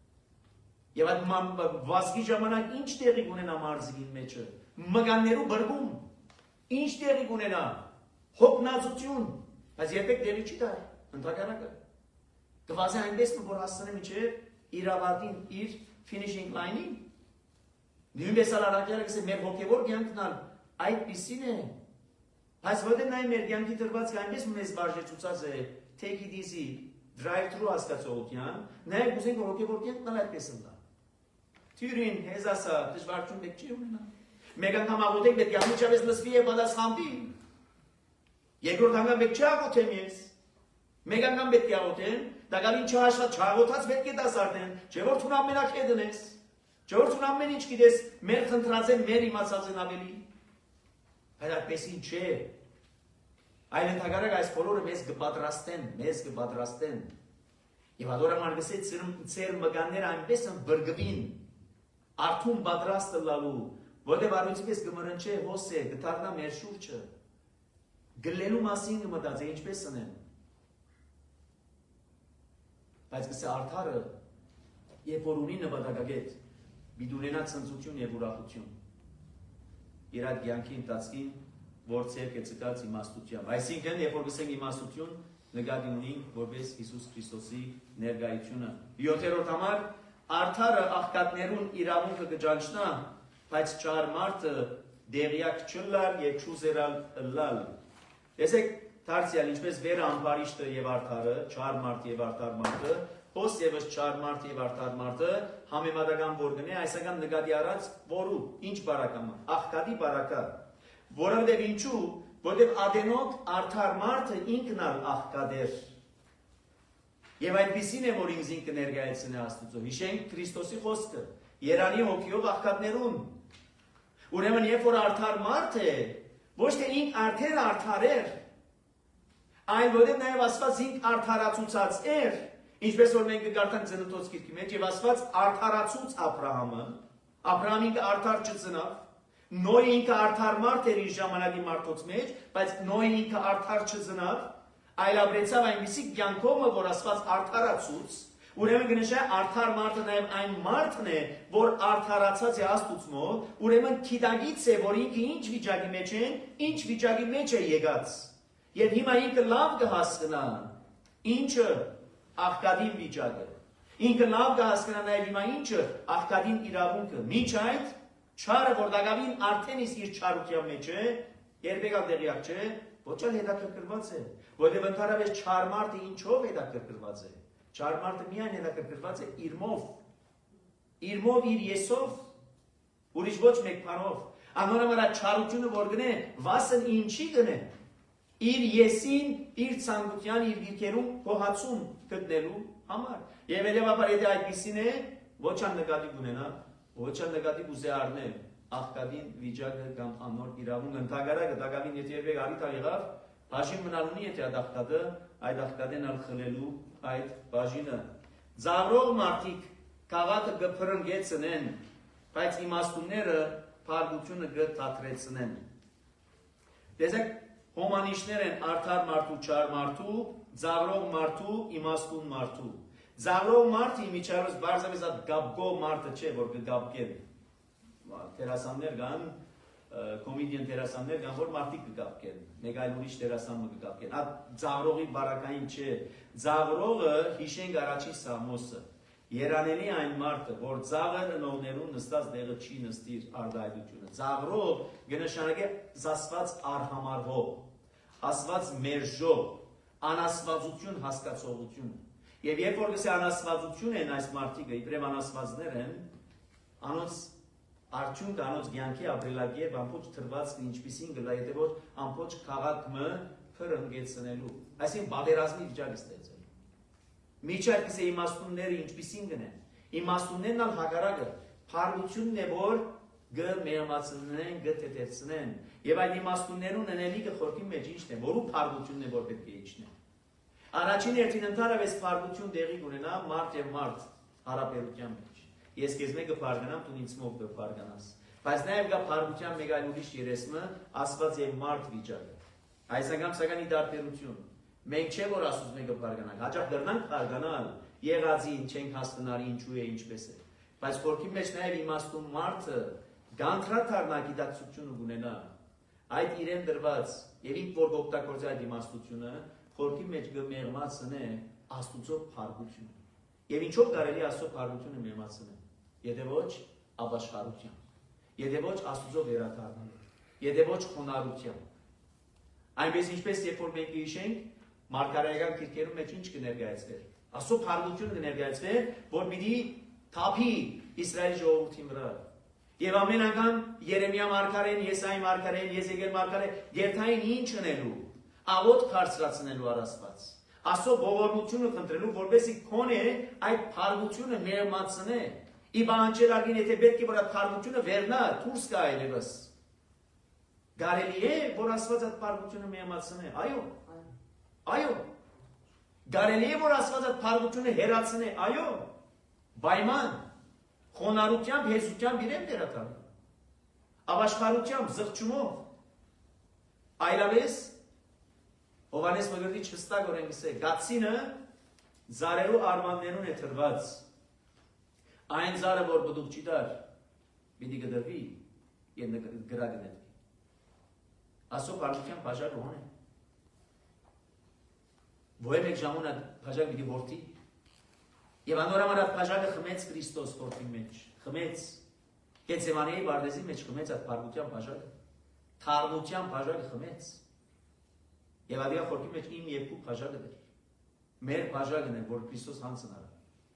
և այդ վազքի ժամանակ ինչ տեղի կունենա մարզիկին մեջը, մգաններու բրվում, ինչ տեղի կունենա, հոգնածություն, բայց երբեք տեղի չի տար, ընդհակառակը, կվազե այնպես որ հասցնեմ իջև իր ավարտին, իր finishing line-ին, նույնպես Արաքյալը գսե մեր հոգևոր կյանքն այդպիսին է, բայց որտեղ նայ մեր կյանքի դրված այնպես մեզ բաժնեցուցած է, take it easy, drive-through հասկացողության, նայեք ուզենք որ հոգևոր կյանքն այդպես ընտա, թյուրին, հեզասա, դժվարություն մեկ չի ունենա, մեկ անգամ աղոթեք պետք է ամիջավես լսվի է պատասխանվի, երկրորդ անգամ պետք չի աղոթեմ ես, մեկ անգամ պետք է աղոթեն, դակավին չաղոթած պետք է դաս արդեն, չէ որ թուն ամենակ է դնես, չէ որ թուն ամեն ինչ գիտես, մեր խնդրած են, մեր իմացած են ավելի, բայց այդպեսին չէ, այլ ընդհակառակ այս բոլորը մեզ կպատրաստեն, և ադորաման գսե ծեր մգանները այնպես են բրգվին, արդում պատրաստը լալու, որտև առույցպես կմրնչե հոսե, կթարնա մեր շուրջը, գլելու մասին կմտած է, ինչպես ընեն, բայց գսե արդարը, երբ որ ունի նպատակագետ, պիտի ունենա ցնծություն և ուրախություն, իր այդ կյանքի ընթացքին, որ ցերկ է ցկած իմաստությամբ, այսինքն, երբ որ գսենք իմաստություն, նկատի ունենք որպես Հիսուս Քրիստոսի ներկայությունը, 7-րդ համար, արդարը աղքատներուն իրավունքը կճանչնա, բայց չար մարդը դեղյակ չլար և չուզերալ լալ, տեսեք, դարձյալ, ինչպես վերը ամբարիշտը և արդարը, չար մարդ և արդար մարդը, հոս եվս չար մարդ և արդար մարդը, համեմատական որ գնե, այսական նկատի առած որու, ինչ բարակամը, աղքատի բարակա, որովհետև ինչու, որովհետև ադենոտ արդար մարդը ինքնալ աղքատեր, և այդպիսին է, որ ինձին կներկայացնե Աստուծո, հիշենք Քրիստոսի խոսքը, երանի հոգիով աղքատներուն, ուրեմն երբ որ արդար մարդ է, ոչ թե ինք արդեր արդարեր, այլ որև նաև ասված ինք արդարացուցած էր, ինչպես որ մենք կգարտանք Ծննդոց գիրքի մեջ, և ասված արդարացուց Աբրահամը, Աբրահամ ինքը արդար չծնավ, Նոյ ինքը արդար մարդ էր իր ժամանակի մարդոց մեջ, բայց Նոյ ինքը արդար չծնավ, այլ ապրեցավ այնպիսի կյանքով, որ ասված արդարացուց, ուրեմն կնշա արդար մարդը նաև այն մարդն է, որ արդարացած է Աստուծո, ուրեմն գիտագից է, որ ինքը ինչ վիճակի մեջ է, ինչ վիճակի մեջ է եկած, և հիմա ինքը լավ կհասկնա, ինչը աղքատին վիճակը, ինքը լավ կհասկնա նաև հիմա ինչը աղքատին իրավունքը, մինչ այդ չարը, որ դակավին արդեն իր չարության մեջ է, Երբեք տեղյակ չէ, ոչ էլ հետաքրքրված է, որտեղ ընդհանրապես չար մարդը ինչով հետաքրքրված է։ Չար մարդը միայն հետաքրքրված է իր եսով, ուրիշ ոչ մեկ բանով։ Անոնամարա չարությունը որ գնե, վասն ինչի գնե։ Իր եսին, իր ցանկության, իր դիրքերում փոխացում գտնելու համար։ Եվ հետևաբար եթե այդպեսին է, ոչ ան նկատի ունենա, ոչ ան նկատի ուզե առնել աղքատին վիճակը կամ անոր իրավունք ընդհանրակը դակավին եթե երբեք արիթ եղավ, բաժին մնալ ունի եթե աղքատը, այդ աղքատեն ալ խլելու այդ բաժինը։ Ձավրող մարդիկ քաղաքը գփրնգեցնեն, բայց իմաստունները փառությունը գթաթրեցնեն։ Տեսեք, հոմանիշներ են արդար մարդու, չար մարդու, ձավրող մարդու, իմաստուն մարդու։ Ձավրող մարդը իմիջարոս բարձավես այդ գաբգող մարդը չէ, որ կգաբկեն։ Տերասաններ կան, կոմիդիան տերասաններ կան, որ մարդիկ կգաբկեն, մեկ այլ ուրիշ տերասանը կգաբկեն։ Այդ ձավրողի բարակային չէ։ Ձավրողը հիշենք առաջի Սամոսը։ Երանելի այն մարդը, որ ձավր ընողներուն նստած դեղը չի նստիր արդայդությունը։ Ձավրող կնշանակե զասված արհամարհող, ասված մերժող, անասվածություն հասկացողություն։ Եվ երբ որ գսե անասվածություն են այս մարդիկը, իբրև անասվածներ են, անոնց արդյունքը անոնց կյանքի ապրելակերպ ամբողջ թրված ինչպիսին գլա, եթե որ ամբողջ քաղաքը փրկեցնելու։ Այսինքն բادرազմի վիճակ ստեղծել։ Միջարկս է իմաստունները ինչպիսին գնեն։ Իմաստուններն ալ հակառակը փառությունն է որ գմերմացնեն, գտետեցնեն։ Եվ այդ իմաստուններուն ընելիքը խորքի մեջ ինչն է, որու փառությունն է որ պետք է իջնի։ Առաջին հերթին ընդհանրապես փառություն տեղի կունենա մարդ եւ մարդ հարաբերության մեջ։ Ես քեզ մեկը փառգանամ, դու ինձ մոտ կփառգանաս։ Բայց նաև կա փառության մեկ այլ ուրիշ երեսմը, Աստված եւ մարդ վիճակը։ Այսինքն սակայն դարբերություն։ Մենք չէ որ Աստծո մեկը փառգանանք, հաճախ դեռնանք փառգանալ, եղածին չենք հաստնալի ինչու է ինչպես է։ Բայց խորքի մեջ նաև իմաստուն մարդը գանտրաթարնա գիտակցությունը ունենա։ Այդ իրեն դրված եւ ինչ որ օգտագործի այդ իմաստությունը, խորքի մեջ կմեղմացնե Աստծո փառությունը։ Եվ ինչով կարելի Աստծո փառությունը մեղմացնել։ Եթե ոչ ապաշխարությամբ, եթե ոչ Աստծո վերադառնալով, եթե ոչ խոնարհությամբ։ Այնպես ինչպես երբ որ մենք հիշենք, մարգարեական քրկերում մեջ ինչ կներկայացվեր։ Աստծո փառությունը կներկայացվեր, որ պիտի թափի Իսրայելի ժողովրդի վրա։ Եվ ամեն անգամ Երեմիա մարգարեն, Եսայի մարգարեն, Եզեկիել մարգարեն երթային ինչ ունելու, աղոթ բարձրացնելու առ Աստված։ Աստծո ողորմությունը խնդրելու, որպեսզի քոնե այդ փառությունը մեղմացնե։ Իբանջել արգին եթե պետք է որ այդ փառությունը վերնա, դուրս գա այլևս։ Գարելի է որ Աստված այդ փառությունը մեղմացնե։ Այո։ Այո։ Գարելի է որ Աստված այդ փառությունը հերացնե։ Այո։ Պայման, խոնարհությամբ, հեզությամբ իրեն դերակատարում։ Ապաշխարությամբ, զղջումով։ Այլապես Հովանես Մգրտիչ հստակորեն գսե, գացինը զարերու արմաններուն է թրված։ Այն զարը, որ բդուկ չի դար, պիտի գդրվի և գրա գնետվի։ Աստծո փառության բաժակը հոն է։ Ոչ մեկ ժամուն այդ բաժակը պիտի որդի։ Եվ անորոման այդ բաժակը խմեց Քրիստոս խորքի մեջ, խմեց Գեթսեմանեի վարդեզի մեջ խմեց այդ փառության բաժակը, թարմության բաժակը խմեց։ Եվ ադիա խորքի մեջ իմ և քու բաժակը դեր։ Մեր բաժակն է, որ Քրիստոս հանցն արա։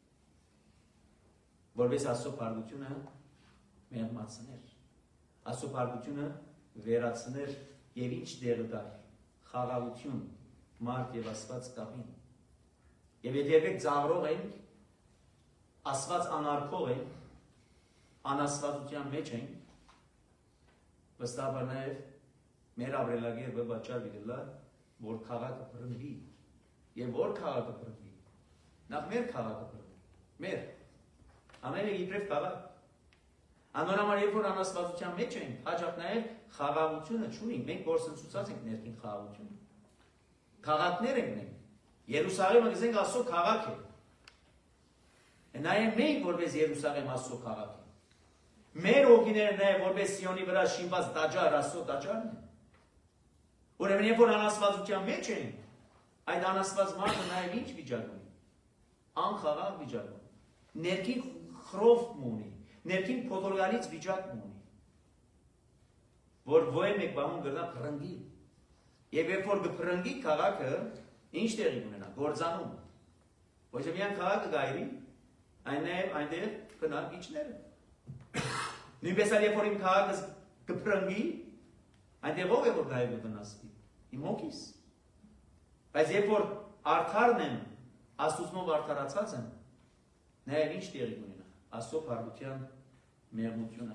Որպես Աստծո փառությունը մեղմացներ։ Աստծո փառությունը վերացներ եւ ինչ դերը դար։ Խաղաղություն, մարդ եւ Աստված կապին։ Եվ եթե երբեք ծաղրող ենք, Աստված անարգող ենք, անաստվածության մեջ ենք, վստահաբար նաեւ մեր ապրելակերպը պատճառ կլինի, որ քաղաքը բռնվի։ Եվ որ քաղաքը բռնվի։ Նախ մեր քաղաքը բռնվի։ Մեր ամենը իբրև քաղաք։ Անորոման երբ որ անաստվածության մեջ ենք, հաճախ նաև խաղաղությունը չունենք, մենք գործընծուցած ենք ներքին խաղաղությունը։ Քաղաքներ ենք մենք։ Երուսաղեմը գսենք Աստծո քաղաք է։ Նաև մենք որպես Երուսաղեմ Աստծո քաղաք է։ Մեր օգիները նաև որպես Սիոնի վրա շինված տաճար Աստծո տաճարն է։ Ուրեմն երբ որ անաստվածության մեջ ենք, այդ անաստված մարդը նաև ինչ վիճակ ունի։ Անխաղաղ վիճակ ունի։ Ներքին խրով ունի, ներքին փոթորգալից վիճակ ունի, որ ոյ մեկ բանում գրնա փրնգի։ Եվ երբ որ գփրնգի քաղաքը ինչ տեղի ունենա, գործանում։ Ոչ միայն քաղաքը գայրի, այնտեղ բնակիչները։ Նույնպես էլ երբ որ իմ քաղաքս գփրնգի, այնտեղ ով է որ գայր կվնասվի։ Իմ հոգիս։ Բայց երբ որ արդարն եմ, Աստծով արդարացած եմ, նաև ինչ տեղի ունենա, Աստծո փառության մեղմությունը։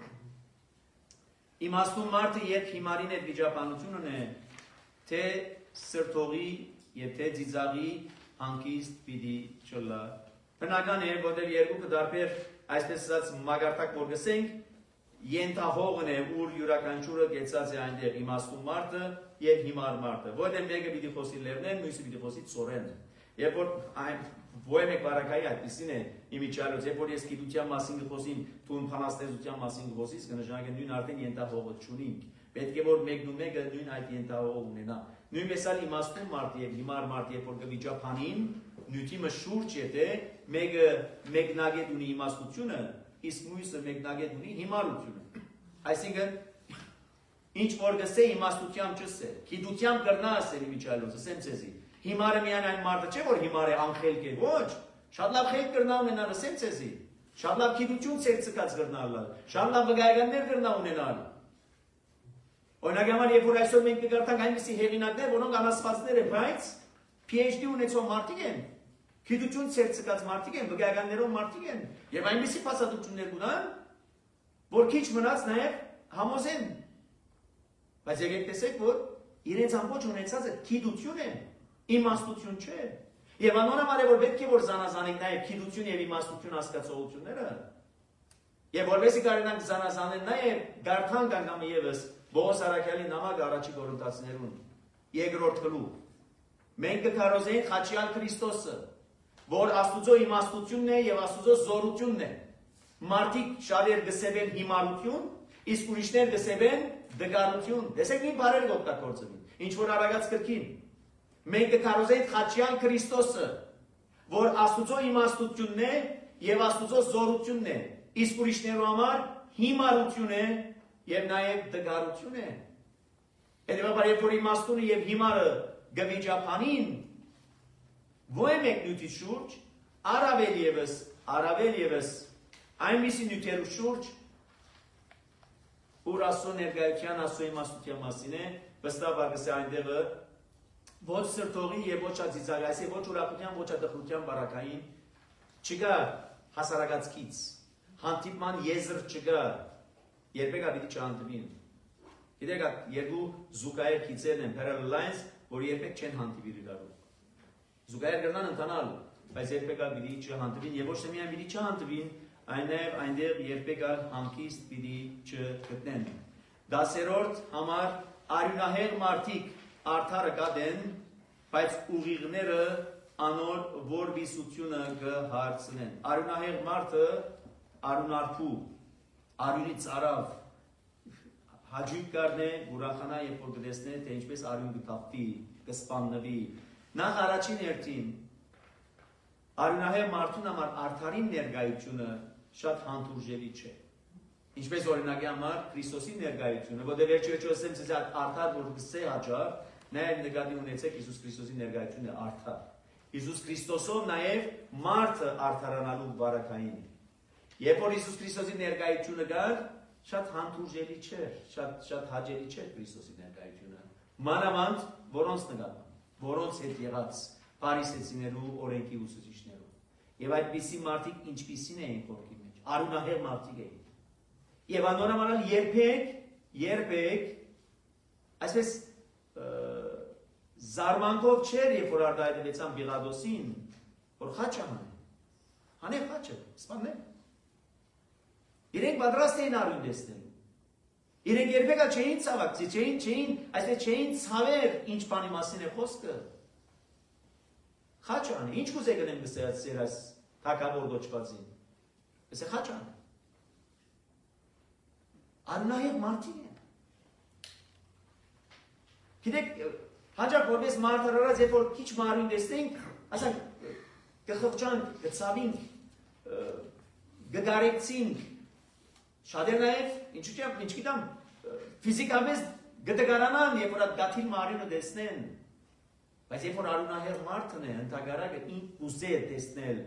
Իմաստուն մարդը երբ հիմարին այդ վիճապանություն ունե, թե սրտողի եւ թե ծիծաղի հանգիստ պիտի չլա։ Բնական է, որտեղ երկուքը դարբեր, այսպես ասած, մագարտակ որ գսենք, ենթահողն է, ուր յուրաքանչյուրը գեցած է այնտեղ իմաստուն մարդը եւ հիմար մարդը, որտեղ մեկը պիտի խոսի լեռնեն, մյուսը պիտի խոսի ծորեն։ Երբ որ ոյ մեկ բարակայի այդպեսին է իմիջիալոց, երբ որ ես գիտության մասին կխոսեմ, դու փանաստեզության մասին կխոսես, կնշանակի նույն արդեն ենթահողը չունենք։ Պետք է որ մեկն ու մեկը նույն այդ ենթահողը ունենա։ Նույնպես էլ իմաստուն մարդ եւ հիմար մարդ, երբ որ կվիճապանին, նյութիմը շուրջ եթե մեկը մեկնագետ ունի իմաստությունը, իսկ մյուսը մեկնագետ ունի հիմարությունը։ Այսինքն ինչ որ գսե իմաստությամբ չսե, գիտությամբ կրնա ասել իմիջիալոց, ասեմ ցեզի։ Հիմարը միայն այն մարդը չէ, որ հիմար է անխելք է, ոչ, շատ լավ խելք կրնա ունենալ, ասեմ ցեզի, շատ լավ գիտություն ցերծկած կրնալ, շատ լավ վկայականներ կրնա ունենալ։ Օրինակ համար, երբ որ այսօր մենք կգարտանք այնպիսի հեղինակներ, որոնք անասվածներ են, բայց PhD ունեցող մարդիկ են, գիտություն ցերծկած մարդիկ են, վկայականներով մարդիկ են, եւ այնպիսի փաստաթուղթեր կունեն, որ քիչ մնաց նաեւ համոզեն։ Բայց եկեք տեսեք, որ իրենց ամբողջ ունեցածը գիտություն է, իմաստություն չէ։ Եվ անոնամար է, որ պետք է որ զանազանենք նաև գիտություն եւ իմաստություն հասկացողությունները։ Եվ որովհետեւ կարողանանք զանազանել նաև գարթանք անգամ եւս Բողոս Արաքյալի նամակ առաջի Կորինթացիներուն, երկրորդ գլուխ։ Մենք կքարոզենք Խաչյալ Քրիստոսը, որ Աստուծո իմաստությունն է եւ Աստուծո զորությունն է։ Մարդիկ շատեր գսեբեն հիմարություն, իսկ ուրիշներ գսեբեն դգարություն։ Տեսեք ինչ բարեր կօգտագործվին։ Ինչ որ արագած կրկին։ Մենք կքարոզենք Խաչյալ Քրիստոսը, որ Աստուծո իմաստությունն է եւ Աստուծո զորությունն է, իսկ ուրիշներու համար հիմարություն է եւ նաեւ դգարություն է։ Հետեւաբար երբ որ իմաստունը եւ հիմարը գվիճապանին, ոյ մեկ նյութի շուրջ, առավել եւս այնպիսի նյութերու շուրջ, ուր Աստծո ներկայության, Աստծո իմաստության մասին է, վստահ բարգսե այնտեղը ոչ սրտողի եւ ոչ ածիծաղի, այսինքն ոչ ուրախության, ոչ ատխրության բարակային չկա հասարակացքից, հանդիպման եզր չկա, երբեք ապիտի չհանդիպին։ Գիտեք, երկու զուգահեռ գիծերն են, parallel lines, որ երբեք չեն հանդիպիր իրարու։ Զուգահեռ կրնան ընթանալ, բայց երբեք ապիտի չհանդիպին եւ ոչ թե միայն պիտի չհանդիպին, այնտեղ այնտեղ երբեք հանգիստ պիտի չգտնեն։ 10-րդ համար արյունահեղ մարդիկ արդարը կադեն, բայց ուղիղները անոր որբիսությունը կհարցնեն։ Արյունահեղ մարդը արյունարփու, արյունից արավ, հաջույք կառնե, ուրախանա, երբ որ կտեսնե, թե ինչպես արյուն կթափվի, կսպաննվի։ Նախ առաջին հերթին արյունահեղ մարդուն համար արդարին ներկայությունը շատ հանդուրժելի չէ։ Ինչպես օրինակի համար Քրիստոսի ներկայությունը, որտեղ վերջիվերջո ասեմ ցեզ արդար որ գսե հաջար, նաև նկատի ունեցեք Հիսուս Քրիստոսի ներկայությունը արդար։ Հիսուս Քրիստոսով նաև մարդը արդարանալու բարակային է։ Երբ որ Հիսուս Քրիստոսի ներկայությունը կար, շատ հանդուրժելի չէր, շատ հաճելի չէր Քրիստոսի ներկայությունը։ Մանավանդ որոնց նկատմամբ, որոնց հետ եղած փարիսեցիներու օրենքի ուսուցիչներու։ Եվ այդպիսի մարդիկ ինչպիսին էին խորքի մեջ, արյունահեղ մարդիկ էին։ Եվ անոնամանալ երբեք, այսպես զարմանքով չէր, երբ որ արտահայտվեցան Պիղատոսին, որ խաչ անեն, հանեն խաչը, սպանեն։ Իրենք պատրաստ էին արյուն տեսնելու։ Իրենք երբեկա չէին ցավակցի, չէին ցաver ինչ բանի մասին է խոսքը։ Խաչ անեն, ինչ կուզե գնեմ գսած սերած թակավոր դոչվածին։ Էսե խաչ անեն։ Արյունահեղ մարդիկ են։ Գիտեք, հաջող որպես մարդարարած, երբ որ քիչ մարույն տեսնենք, ասենք կխղճանք, կցավինք, գդարեցինք, շատեր նաև, ինչ գիտեմ, ֆիզիկապես գտկարանան, երբ որ այդ գաթիլ մարինը տեսնեն, բայց երբ որ արյունահեղ մարդն է, ընդհանրակը ուզե տեսնել,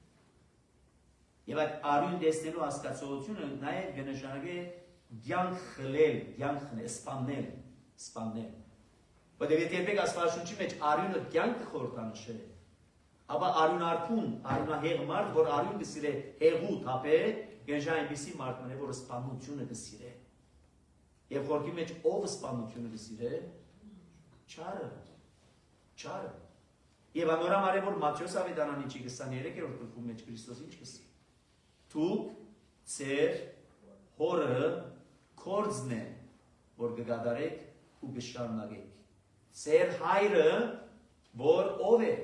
եւ այդ արյուն տեսնելու հասկացողությունը նաեւ կնշանակի կյանք խլել, կյանք սպանել, սպանել։ Որտեղ երբեք աստվածաշունչի մեջ արյունը կյանք խորհրդանշել է, ապա արյունարփուն, արյունահեղ մարդ, որ արյուն կսիրե հեղու թափե, գենժա այնպիսի մարդ մնե, որ սպանությունը կսիրե։ Եվ խորքի մեջ ով սպանությունը կսիրե, չարը, չարը։ Եվ անորամար է, որ Մատթեոս Ավետարանիչի 23-րդ գլխում մեջ Քրիստոս ինչ կսի։ Դուք ձեր հորը կորձն է, որ կգադարեք ու կշարունակեք։ Ձեր հայրը, որ ով է,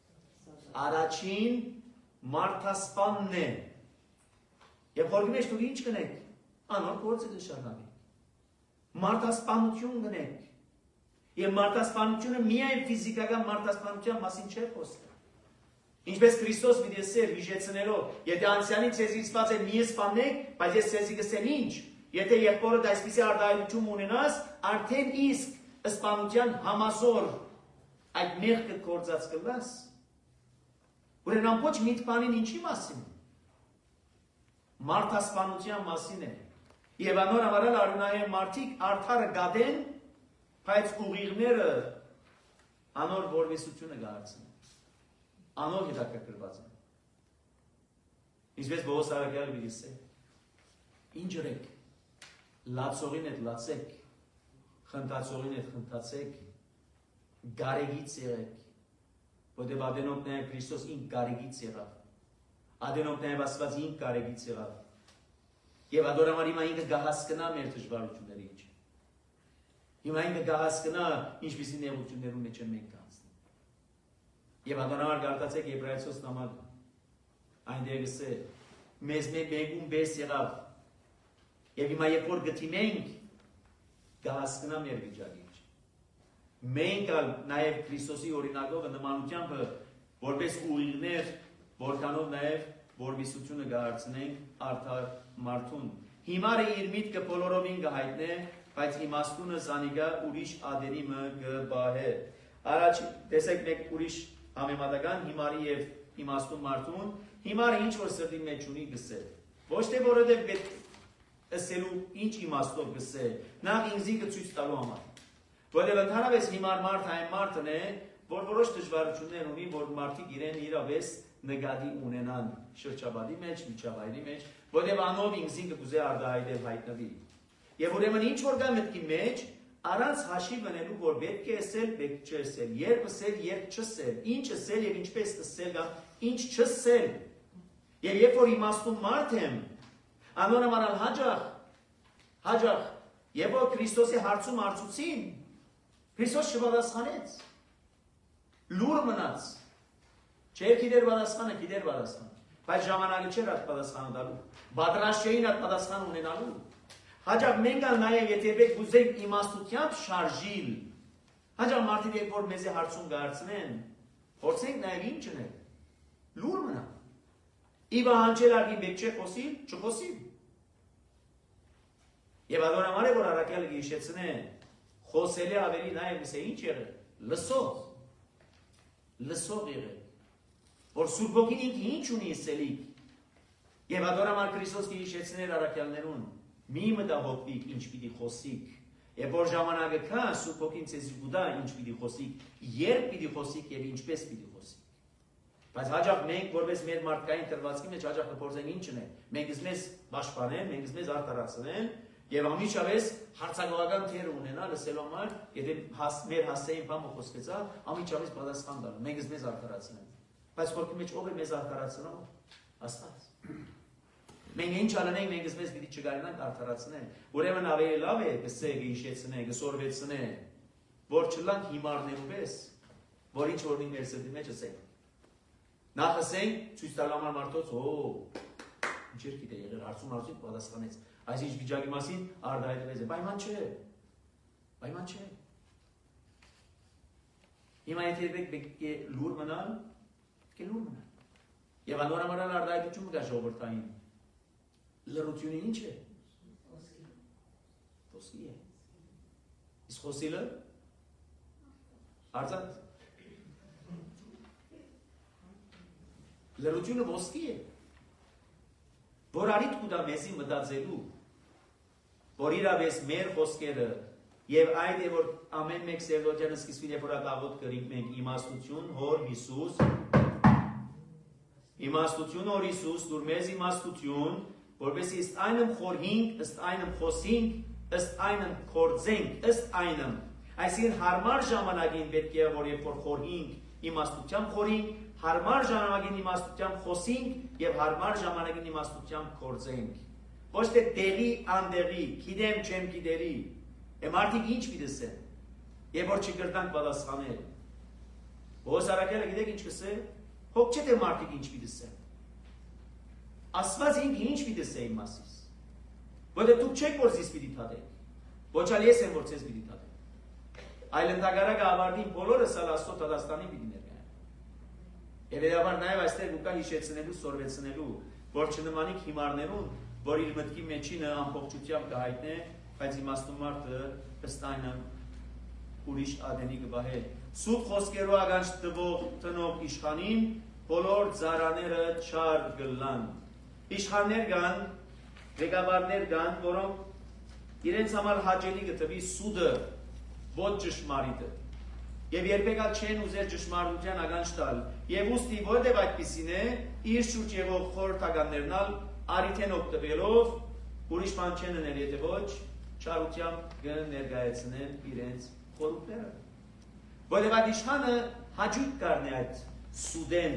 առաջին մարդասպանն է։ Եվ խորքի մեջ դուք ինչ կնեք, անոր կորձը կշարունակեք։ Մարդասպանություն գնեք։ Եվ մարդասպանությունը միայն ֆիզիկական մարդասպանության մասին չէ խոսքը։ Ինչպես Քրիստոս պիտի ասեր հիշեցնելով, եթե անցյալին ցեզիցված է մի սպանեք, բայց ես ցեզի կսեմ ինչ, եթե եղբորդ այսպիսի արտահայտություն ունենաս, արդեն իսկ սպանության համազոր այդ մեղքը կործած կլաս։ Ուրեմն ամբողջ միտքանին ինչի մասին։ Մարդասպանության մասին է։ Եվ անոր ավարալ արյունահեղ մարդիկ արդարը գադեն, բայց ուղիղները անոր որվեսությունը գարցնեն։ Անոր հետաքրքրված են։ Ինչպես Պողոս Արաքյալը գիտի, ինչ ըրեք, լացողին հետ լացեք, խնդացողին հետ խնդացեք, գարեգից եղեք, որտեղ ադենոք նաև Քրիստոս ինք գարեգից եղավ, ադենոք նաև Աստված ինք գարեգից եղավ, եւ ադորամար հիմա ինքը գահասկնա մեր դժվարությունները ինչ։ Հիմա ինքը գահասկնա ինչպիսի նեղություններում մեջ են մենք անցնում։ Եվ ադորամար գարտացեք Եբրայեցոս նամակը, այնտեղ գսե, մեզ մեկում բես եղավ, եւ հիմա երբ որ գտիմենք, գահասկնա մեր վիճակը ինչ։ Մենք նաև Քրիստոսի օրինակով նմանությամբ որպես ուղիղներ, որքանով նաև որվիսությունը կհարցնենք արդար մարդուն։ Հիմարը իր միտքը բոլորովին կհայտնե, բայց իմաստունը զանիկա ուրիշ ադերի մը կբահե։ Առաջ տեսեք մեկ ուրիշ համեմատական հիմարի եւ իմաստուն մարդուն, հիմարը ինչ որ սրտի մեջ ունի գսե։ Ոչ թե որովհետեւ պետք ասելու ինչ իմաստով գսե, նախ ինձի կցույց տալու համար։ Որովհետեւ ընդհանրապես հիմար մարդ այն մարդն է, որ որոշ դժվարություններ ունի, որ մարդիկ իրեն իրավես նկատի ունենան շրջապատի մեջ, միջավայրի մեջ, որովհետև անով ինքզին կգուզե արտահայտել հայտնվի։ Եվ ուրեմն ինչ որ կա մտքի մեջ, առանց հաշիվ մնելու, որ պետք է ասել, պետք չէ ասել, երբ ասել, երբ չասել, ինչ ասել եւ ինչպես ասել կամ ինչ չասել։ Եվ երբ որ իմաստուն մարդ եմ, անոնամանալ հաջող, երբ որ Քրիստոսի հարցում արծուցին, Քրիստոս չպատասխանեց, լուր մնաց, չէր գիտեր պատասխանը, գիտեր պատասխանը, բայց ժամանակը չէր այդ պատասխանը տալու, պատրաստ չէին այդ պատասխան ունենալու։ Հաջող մենք նաև եթե պետք ուզենք իմաստությամբ շարժիլ, հաջող մարդիկ երբ որ մեզ հարցում կհարցնեն, փորձենք նաև ինչ անել, լուր մնալ։ Իվա հանչել արգին պետք չէ խոսիլ, չխոսիլ։ Եվ ադորամար է, որ առաքյալը գիշեցնե, խոսելի ավելի նաև մսե ինչ եղել, լսող եղել, որ Սուրբ Հոգին ինքը ինչ ունի ասելիք։ Եվ ադորամար Քրիստոս գիշեցներ առաքյալներուն, մի մտահոգվիկ ինչ պիտի խոսիք, եւ որ ժամանակը կա Սուրբ Հոգին ցեզ գուտա ինչ պիտի խոսիք, երբ պիտի խոսիք եւ ինչպես պիտի խոսիք։ Բայց հաջող մենք որպես մեր մարդկային տրվածքի մեջ հաջող կփորձենք ինչն է։ Մենք մեզ պաշտպանեն, մենք մեզ արտարացնեն եւ ամիջավես հարցակողական թեր ունենա լսելու համար, եթե մեր հասցեին բամը խոսքեցա, ամիջավես պատասխան տալ։ Մենք մեզ արտարացնեն։ Բայց խորքի մեջ ով է մեզ արտարացնող։ Աստված։ Մենք ինչ անենք, մենք մեզ պիտի չգարենանք արտարացնեն։ Ուրեմն ավելի լավ է գսե, գիշեցնե, գսորվեցնե, որ չլանք հիմարներու պես, որ ինչ որնի մեր սրտի մեջ ասենք։ Նախ ասենք, ցույց տալ համար մարդոց, ինչ էր գիտե եղել, հարցում պատասխանեց։ Այս ինչ վիճակի մասին արտահայտվեց է, պայման չէ։ Հիմա եթե պետք է լուր մնալ, պետք է լուր մնալ։ Եվ անորամարալ արտահայտություն կա ժողովրդային։ Լռությունը ինչ է։ խոսքի է։ Իսկ խոսիլը արձան լրությունը ոսկի է, որ արիտ կուտա մեզի մտածելու, որ իրավես մեր խոսքերը եւ այդ է որ ամեն մեկ սերդոջանը սկիզբին երբ որ աղոտ կրինք մենք իմաստություն հոր Հիսուս իմաստություն հոր Հիսուս դուր մեզ իմաստություն որովհետեւ ըստ այնմ խորհինք ըստ այնմ խոսինք ըստ այնմ կործենք ըստ այնմ այսինքն հարմար ժամանակին պետք է որ երբ որ խորհինք իմաստությամբ խորհինք հարմար ժամանակին իմաստությամբ խոսինք եւ հարմար ժամանակին իմաստությամբ կործենք ոչ թե տեղի անդեղի գիտեմ չեմ գիտերի մարդիկ ինչ պիտեսեն եւ որ չկրտանք պատասխանել Ոսարակելը գիտեք ինչ կսե հոգ չէ թե մարդիկ ինչ պիտեսեն Աստված ինքը ինչ պիտեսե իմ մասից որտեղ դուք չեք որ զիս պիտի թադեք ոչ այլ ես եմ որ ցես պիտի թադեմ այլ ընդհանրակը ավարտին բոլորը սալաստո Թադաստանի պիտի Եվ երաբար նաև այստեղ ուկա հիշեցնելու, սորվեցնելու, որ չնմանիք հիմարներուն, որ իր մտքի մեջինը ամբողջությամբ կհայտնե, բայց իմաստուն մարդը ըստ այնը ուրիշ ադենի կբահե։ Սուտ խոսքերու ագանջ տվող տնող իշխանին, բոլոր ծարաները չար գլան։ Իշխաններ կան, ղեկավարներ կան, որոնք իրենց համար հաճելի կտվի սուդը, ոչ ճշմարիտը։ Եվ երբեկալ չեն ուզեր ճշմարտության ականջ տալ։ Եվ ուստի որտեղ այդպիսին է, իր շուրջ եղող խորհրդականներն արիթեն օգտվելով ուրիշ բան չեն անել, եթե ոչ չարությամբ կներկայացնեն իրենց խորհուրդները։ Որտեղ այդ իշխանը հաճույք կառնի այդ սուդեն,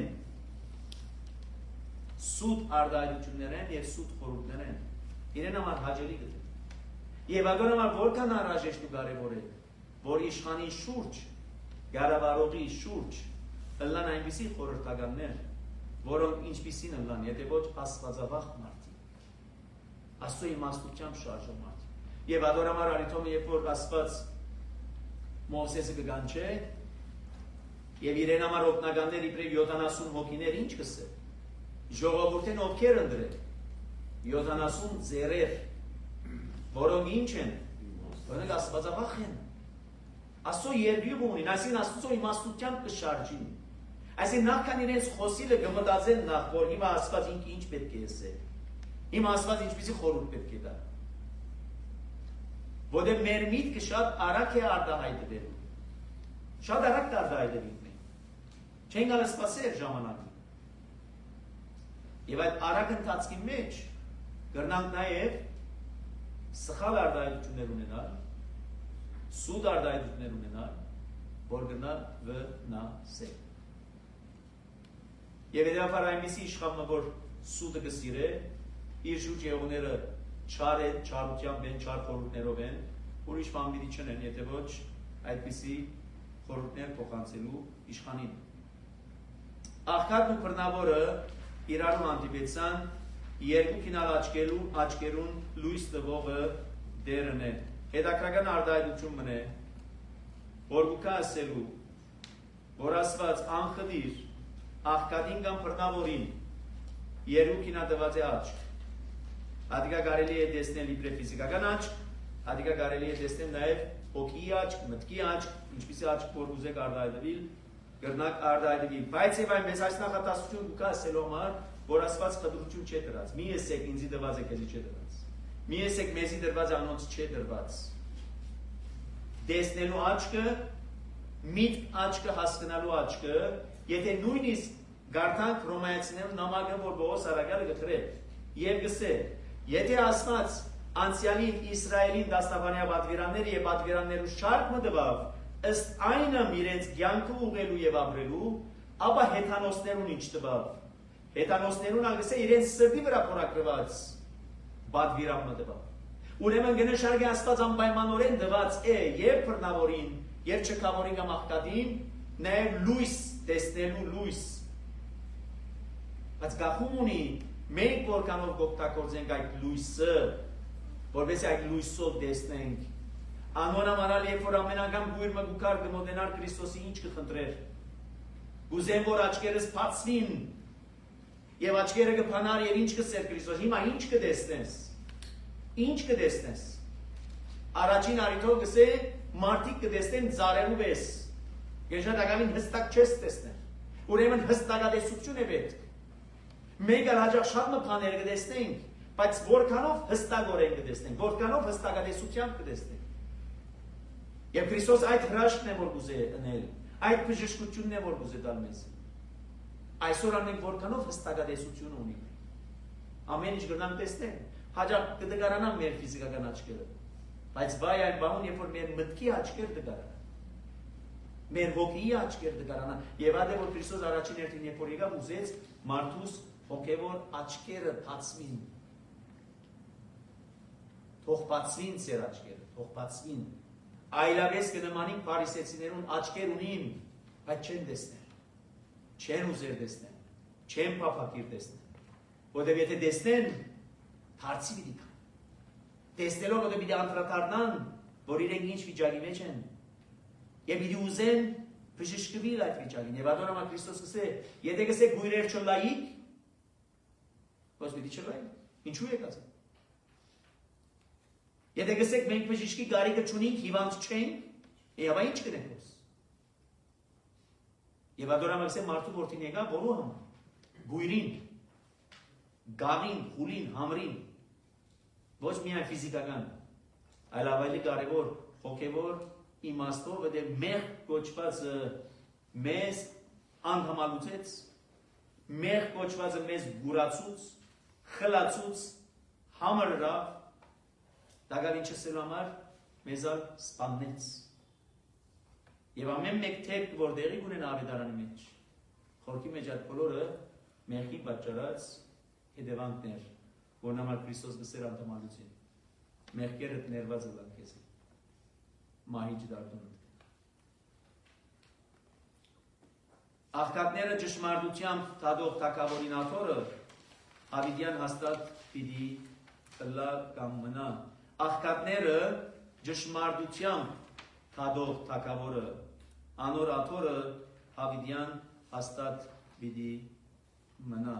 սուդ արտահայտություններեն եւ սուդ խորհուրդներեն։ Իրեն համար հաճելի գտե։ Եվ ագոր համար որքան անհրաժեշտ ու կարևոր է, որ իշխանի շուրջ Գարավարողի շուրջ ըլլան այնպիսի խորհրդականներ, որոնք ինչպիսին ըլլան, եթե ոչ աստվածավախ մարդիկ, Աստծո իմաստությամբ շարժող մարդիկ։ Եվ ադորամար արիթոմը երբ որ Աստված Մովսեսը կգանչե, եւ իրեն համար օգնականներ իբրև 70 հոգիներ ինչ կսե։ Ժողովուրդեն ովքեր ընդրել 70 ձեռեր, որոնք ինչ են, որոնք աստվածավախ են։ Աստծո երբիու ունին, այսին Աստծո իմաստությամբ կշարժին։ Այսին նախքան իրենց խոսիլը կմտածեն նախ, որ հիմա Աստված ինքը ինչ պետք է ասե։ Հիմա Աստված ինչպիսի խորհուրդ պետք է տա։ Որտեղ մեր միտքը շատ արագ է արտահայտվելու։ Շատ արագ արտահայտվի մենք։ Չեն գալ սպասել ժամանակին։ Եվ այդ արագ ընթացքի մեջ կրնանք նաև սխալ արտահայտություններ ունենալ Սուդ արտահայտություններ ունենալ, որ գնա վնասել։ Եվ հետևաբար այնպիսի իշխանը, որ սուդը կսիրե, իր շուրջ եղողները չար են, չարությամբ են, չար խորհուրդներով են, ուրիշ բան պիտի չնեն, եթե ոչ այդպիսի խորհուրդներ փոխանցելու իշխանին։ Աղքատն ու բռնավորը իրարու հանդիպեցան, երկուքին աչքերուն լույս տվողը դերն է։ Հետաքրական արտահայտություն մնե, որ գուկա ասելու, որ Աստված անխդիր, աղքատին կամ բռնավորին, երկուքին ատված է աչք։ Ադիկա կարելի է տեսնել իբրև ֆիզիկական աչք, ադիկա կարելի է տեսնել նաև հոգի աչք, մտքի աչք, ինչպիսի աչք որ ուզեք արտահայտվել, կրնակ արտահայտվել։ Բայց եւ այնպես այս նախատասություն գուկա ասելու համար, որ Աստված խտրություն չէ դրած։ Մի եսեք ինձի դված է քեզի չէ դրած։ Մի եսեք մեզի դրված անոնց չէ դրված։ Տեսնելու աչքը, միտք աչքը հասկանալու աչքը, եթե նույնիսկ գարտանք ռոմայացիներու նամակը, որ Պողոս Արաքյալը գտրել, եւ գսել, եթե Աստված անցյալին Իսրայելին դաստաբանյա պատվիրանները եւ պատվիրաններու շարք մտավ, ըստ այնը իրենց կյանքը ուղղելու եւ ապրելու, ապա հեթանոսներուն ինչ տվավ։ Հեթանոսներուն ալգսե իրենց սրտի վրա փորակրված պատվիրան մտավ։ Ուրեմն գնշարգի Աստված անպայմանորեն դված է եւ բռնավորին, եւ չքավորին կամ աղքատին, նաեւ լույս տեսնելու լույս։ Բայց գախում ունի մենք որքանով կօգտագործենք այդ լույսը, որովհետեւ այդ լույսով տեսնենք։ Անոնամանալ երբ որ ամեն անգամ գույր մգուկար կմոտենար Քրիստոսի ինչ կխնդրեր։ Գուզեմ որ աչքերս բացվին եւ աչքերը կփանար եւ ինչ կսեր Քրիստոս։ Հիմա ինչ կտեսնես։ Ինչ կտեսնես։ Առաջին արիթով գսե մարդիկ կտեսնեն ծարելու վես։ Գեշնատակամին հստակ չես տեսնել։ Ուրեմն հստակատեսություն է պետք։ Մենք հաջող շատ մտքաներ կտեսնենք, բայց որքանով հստակորեն կտեսնենք, որքանով հստակատեսությամբ կտեսնենք։ Եվ Քրիստոս այդ հրաշքն է որ կուզե ընել, այդ բժշկությունն է որ կուզե տալ մեզ։ Այսօր անենք որքանով հստակատեսություն ունենք։ Ամեն ինչ կգնանք տեսնենք, հաջող կդգարանան մեր ֆիզիկական աչքերը։ Բայց վայ այն բանուն, երբ որ մեր մտքի աչքեր դգարանան, մեր հոգիի աչքեր դգարանան, եւ այդ է որ Քրիստոս առաջին հերթին երբ որ եկավ ուզեց մարդուս հոգեվոր աչքերը բացվին։ Թող բացվին ծեր աչքերը, թող բացվին։ Այլապես կնմանին փարիսեցիներուն աչքեր ունին, բայց չեն տեսնել, չեն ուզեր տեսնել, չեն փափակիր տեսնել, որտեղ եթե տեսնեն, դարձի պիտի կան։ Տեսնելով որտեղ պիտի անդրադառնան, որ իրենք ինչ վիճակի մեջ են, եւ պիտի ուզեն բժշկվել այդ վիճակին։ Եվ ադոնամա Քրիստոս գսե, եթե գսեք գույրեր չլայիք, ո՞ս պիտի չլայիք։ Ինչու եկած։ Եթե գսեք մենք բժշկի գարիքը չունենք, հիվանդ չենք, եւ ինչ կնենք ոս։ Եվ ադոնամա գսե մարդու որդին եկա որու համար։ Գույրին, գաղին, խուլին, համրին, ոչ միայն ֆիզիկական, այլ ավելի կարևոր հոգևոր իմաստով, որտեղ մեղք կոչվածը մեզ անդամալուծեց, մեղք կոչվածը մեզ գուրացուց, խլացուց, համրրավ, դակավ ինչ ասելու համար մեզալ սպաննեց։ Եվ ամեն մեկ թեպք, որ դեղի կունեն ավետարանի մեջ, խորքի մեջ այդ բոլորը մեղքի պատճառած հետևանքներ, որն համար Քրիստոս գսեր անդամալուծին, մեղքերդ ներված ըլան քեզ, մահիճ դարդուն։ Աղքատները ճշմարտությամբ թադող թագավորին աթորը հավիդյան հաստատ պիտի ըլա կամ մնա։ Աղքատները ճշմարտությամբ թադող թագավորը անոր աթորը հավիդյան հաստատ պիտի մնա։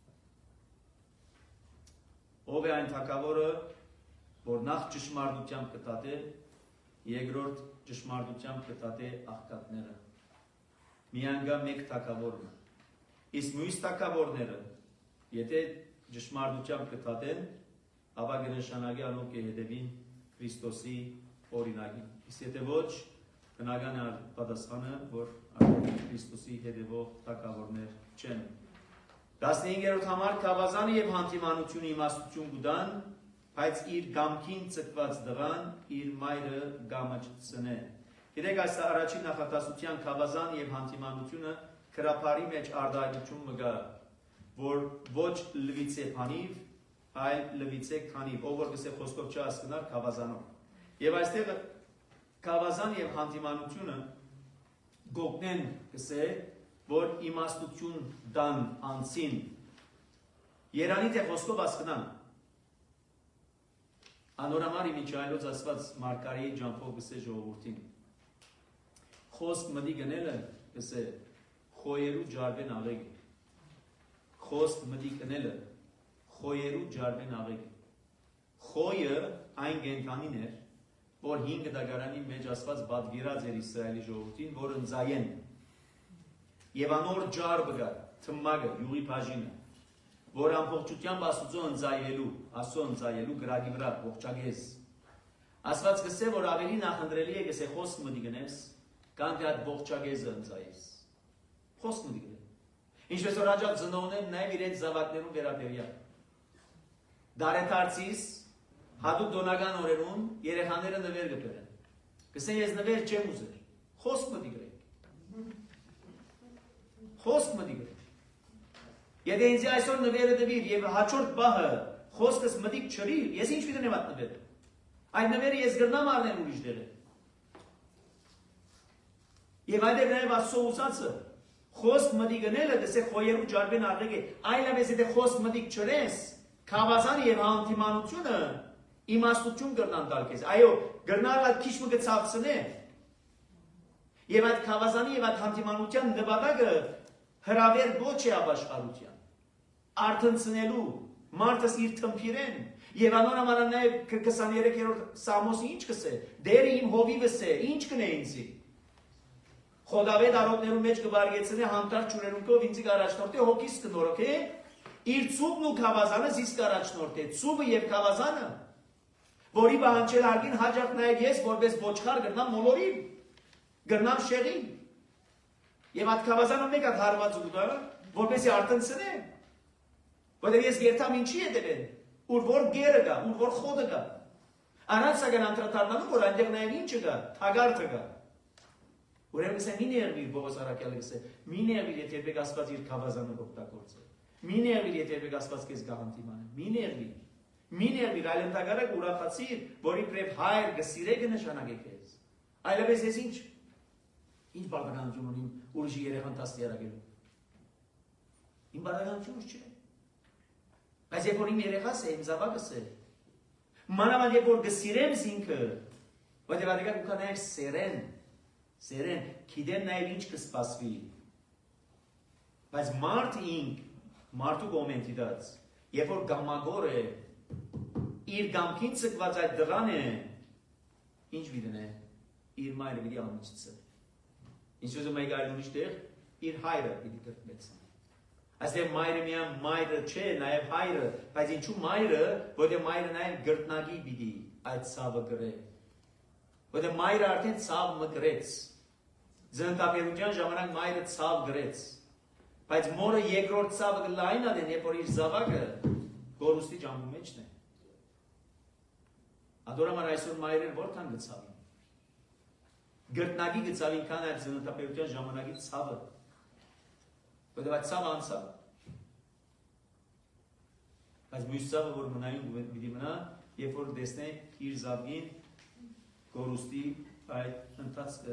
Ով է այն թագավորը, որ նախ ճշմարտությամբ կտատե, երկրորդ ճշմարտությամբ կտատե աղքատները։ Միայն գա մեկ թագավորն է։ Իսկ մյուս թագավորները, եթե ճշմարտությամբ կտատեն, ապա կնշանակի անոնք կհետևին Քրիստոսի օրինակին։ Իսկ եթե ոչ, բնական է պատասխանը, որ Քրիստոսի հետևող թագավորներ չեն։ 15-րդ համար քավազանը եւ հանդիմանությունը իմաստություն կուտան, բայց իր գամքին ցկված դղան իր մայրը գամը չծնե։ Գիտեք, այս առաջին նախատասության քավազան եւ հանդիմանությունը քրափարի մեջ արտահայտություն մգա, որ ոչ լվիցե փանիվ, այլ լվիցե քանիվ, ով որ գսե խոսքով չհասկնար քավազանով։ Եվ այստեղ քավազան եւ հանդիմանությունը գոգնեն գսե որ իմաստություն դան անցին, երանի թե խոսքով ասկնան, անորամար իմիջայլոց ասված մարկարիի ճամփով գսե ժողովուրդին, խոսք մդի գնելը գսե խոյերու ջարբեն աղեգ, խոսք մդի գնելը խոյերու ջարբեն աղեգ, խոյը այն գենթանին էր, որ 5 դագարանի մեջ ասված բադգիրած էր Իսրայելի ժողովրդին, որ ընձայեն, եւ անոր ջարբը գա, թմագը, յուղի բաժինը, որ ամբողջությամբ Աստծո ընձայելու գրագի վրա ողջագես։ Աստված գսե, որ ավելի նախընտրելի է գսե խոսք մտի գնես, կան թե այդ ողջագեզը ընձայես։ Խոսք մտի գնես։ Ինչպես որ հաջող ծնողներն նաեւ իրենց զավակներուն վերաբերյալ։ Դարեթարցիս հատուկ դոնական օրերուն երեխաները նվեր կբերեն։ Գսեն ես նվեր չեմ ուզեր։ Խոսք մտի գրեք։ Խոսք մտի գրեք։ Եթե ինձ այսօր նվերը դվիր եւ հաջորդ բահը խոսքս մտիկ չրի, ես ինչ պիտի նեմ այդ նվերը։ Այդ նվերը ես գրնամ առնել ուրիշ դերը։ Եվ այդ նաեւ Աստծո ուսածը խոսք մտի գնելը դեսե խոյերու ջարբեն աղեգ է, այլապես եթե խոսք մտիկ չրես, քավազանը եւ հանդիմանությունը իմաստություն գրնան տալ քեզ։ Այո, գրնալ այդ քիչ մը կցածնե։ Եվ այդ քավազանի եւ այդ հանդիմանության նպատակը հրավեր ոչ է ապաշխարության, արթնցնելու, Մարդս իր թմփիրեն։ Եվ անոր համար նաև 23-րդ Սամոսի ինչ կսե։ Դերը իմ հովիվս է, ինչ կնե ինձի։ Խոդավետ արոտներու մեջ կբարգեցնե հանդարտ ճուրերունքով ինձի առաջնորդի հոգիս կնորոքե։ Իր ծուբն ու քավազանը զիս կառաջնորդե։ Ծուբը եւ քավազանը, որի բանջել արգին հաջող նաև ես որպես ոչխար գրնամ մոլորի, գրնամ շեղի։ Եվ այդ քավազանը մեկ հատ հարված ուտա, որպեսի արտնցնե։ Որտեղ ես գերտամ ինչի հետևեն, ուր որ գերը կա, ուր որ խոդը կա։ Առանց սակայն անդրադառնալու, որ այնտեղ նաև ինչը կա, թագարդը կա։ Ուրեմն գսե մի ներվիր Պողոս առաքյալը գսե, մի ներվիր եթե երբեք Աստված իր քավազանը օգտագործի։ Մի ներվիր եթե երբեք Աստված քեզ գաղանտիման է։ Մի ներվիր։ Մի ներվիր այլ ընդհանրակ ուրախացիր, որ իբրև հայր գսիրե կնշանակե քեզ։ Այլապես ես ինչ բարդականություն ունիմ ուրիշի երեխան դաստիարակելու։ Իմ բարդականություն չէ։ Բայց երբ որ իմ երեխաս է, իմ զավակս է, մանավանդ երբ որ գսիրեմ զինքը, որտեղ adică կա նաև սերեն, գիտեմ նաև ինչ կսպասվի։ Բայց մարդու կոմենտի դած, երբ որ գամագոր է, իր գամքին ցկված այդ դրան է, ինչ վիդն է, իր մայրը վիդի ամուծիցը։ Ինչ ուզում եք այլ ուրիշ տեղ, իր հայրը վիդի կրտմեցը։ Այստեղ մայրը միայն մայրը չէ, նաև հայրը, բայց ինչու մայրը, որտեղ մայրը նաև գրտնագի պիտի այդ ցավը գրե։ Որտեղ մայրը արդեն ցավ մգրեց։ Ծննդաբերության ժամանակ մայրը ցավ գրեց։ Բայց մորը երկրորդ ցավը կլայն ադեն, երբ որ իր զավակը գորուստի ջամու մեջն է։ Ադորամար այսօր մայրեր որքան գցավին։ Գրտնագի գցավին քան այդ ծննդաբերության ժամանակի ցավը։ Որտեղ այդ ցավը անցավ։ Բայց մյուս ցավը, որ մնայուն պիտի մնա, երբ որ տեսնե իր զավգին գորուստի այդ ընթացքը։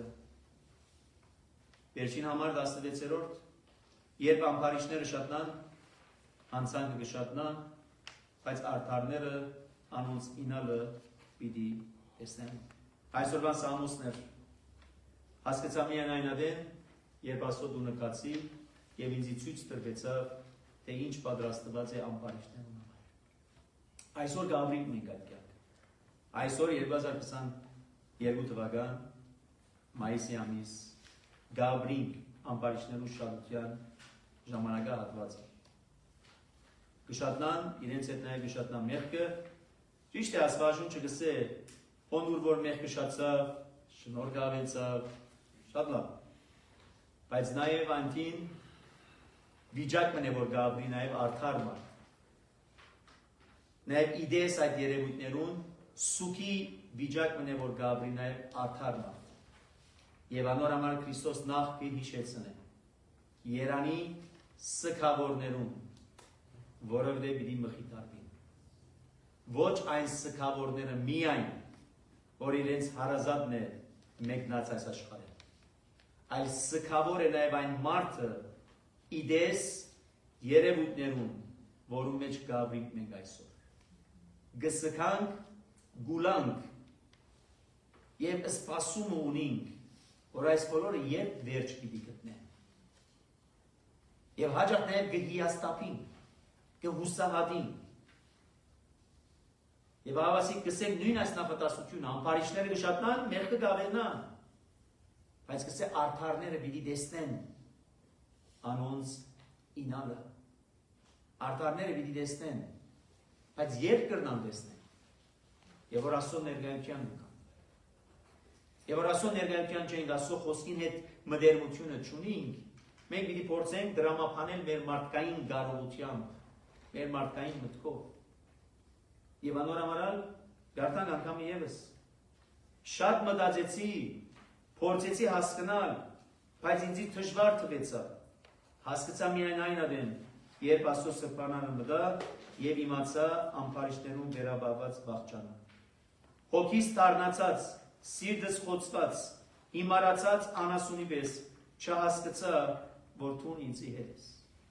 Վերջին համար 16-րդ, երբ ամբարիշները շատնան, անցանկը կշատնա, բայց արդարները անոնց ինալը պիտի տեսնեն։ Այսօրվա Սամոսներ հասկացա միայն այն ադեն, երբ Աստծո դու նկացի և ինձի ցույց տրվեցավ, թե ինչ պատրաստված է ամբարիշներուն համար։ Այսօր գավրինք մենք այդ կյանքը։ Այսօր 2022 թվական մայիսի ամիս գավրինք ամբարիշներու շահության ժամանակահատվածը։ Կշատնան, իրենց հետ նաև կշատնան մեղքը, ճիշտ է Աստվածաշունչը գսե, ոնուր որ մեղքը շացավ, շնորհք ավեցավ, շատ լավ։ Բայց նաև անտին վիճակն է, որ գավրի նաև արդար մարդ։ Նաև իդես այդ երևույթներուն սուքի վիճակն է, որ գավրի նաև արդար մարդ։ Եվ անոր համար Քրիստոս նախ կհիշեցնե Երանի սքավորներուն, որովհետև պիտի մխիթարվին։ Ոչ այն սքավորները միայն, որ իրենց հարազատն է մեկնած այս աշխարհին, այլ սքավոր է նաև այն մարդը իդես երևույթներուն, որում մեջ գավրինք մենք այսօր։ Գսքանք, գուլանք և սպասումը ունինք, որ այս բոլորը երբ վերջ պիտի գտնեն։ Եվ հաջող նաև կհիաստապին, կհուսահատին։ Եվ ավասիկ կսենք նույն այս նախատասությունը, ամբարիշները կշատնան, մեղքը կավենան, բայց կսե արդարները պիտի տեսնեն անոնց ինալը։ Արդարները պիտի տեսնեն, բայց երբ կրնան տեսնեն, եւ որ Աստծո ներկայության կան։ Եվ որ Աստծո ներկայության չենք, Աստծո խոսքին հետ մտերմությունը չունենք, մենք պիտի փորձենք դրամափանել մեր մարդկային կարողությամբ, մեր մարդկային մտքով։ Եվ անորամարալ գարտանք անգամ եւս շատ մտածեցի, փորձեցի հասկանալ, բայց ինձ դժվար թվեցավ։ Հասկացա միայն այն ադեն, երբ Աստծո սրբանանը մտա եւ իմացա ամբարիշներուն վերաբաղված վախճանը։ Հոգիս դառնացած, սիրտս խոցված, իմարացած անասունի պես չհասկացա, որ դու ինձի հետ ես։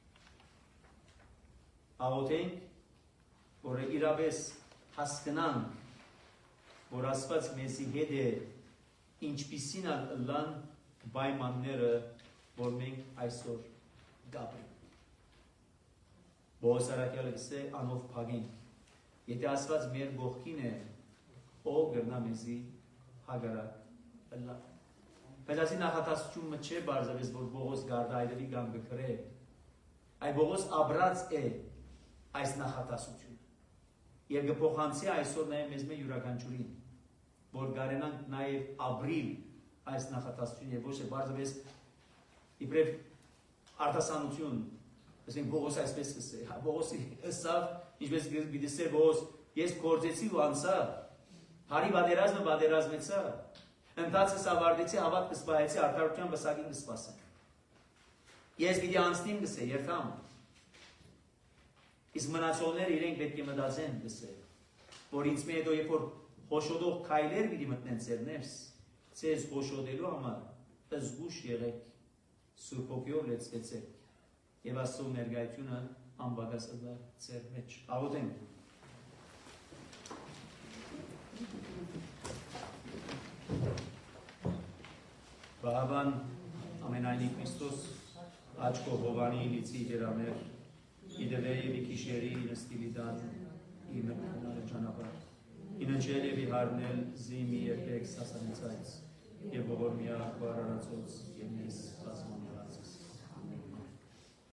Աղոթենք, որ իրապես հասկանանք, որ Աստված մեզի հետ է, ինչպիսին ըլլան պայմանները, որ մենք այսօր գաբրենք։ Բողոս Արաքյալը գսե անով փագին։ Եթե ասված մեր գողքին է, ով գրնա մեզի հագարակ ըլլա։ Բայց ասի նախատասությունը չէ բարձրապես, որ Բողոս գարդա այդվի գամ գքրե։ Այ Բողոս աբրած է այս նախատասությունը։ Եվ գփոխանցի այսօր նաև մեզ մե յուրաքանչյուրին, որ գարենանք նաև ապրիլ այս նախատասությունը եւ ոչ թե բարձրապես իբրև արտասանություն, ասենք Բողոս այսպես կսե, Բողոսի ըսավ, ինչպես գիտեսե Բողոս, ես կործեցի ու անցա, հարի բادرազմը բادرազմեցա, ընթացս ավարտեցի, հավատ կսպահեցի, արդարության վսակին կսպասեմ։ Ես պիտի անցնիմ գսե, երթամ։ Իսկ մնացողները իրենք պետք է մտածեն գսե, որ ինձ մի հետո երբ որ խոշոդող քայլեր պիտի մտնեն ձեր ներս, ձեզ խոշոդելու համար զգուշ եղեք, Սուրբ Հոգիով լեցվեցեք եւ Աստծո ներկայությունը անբագասը ձեր մեջ։ Աղոթենք։ Բահավան ամենայնի Քրիստոս աչքով Հովանի լիցի ջերաներ իդվեի վիկիշերի նստիլիդան իմը կնարը ճանապար իննջել և իհարնել զիմի երբեք սասանեցայց և ողոր միակ բարարացով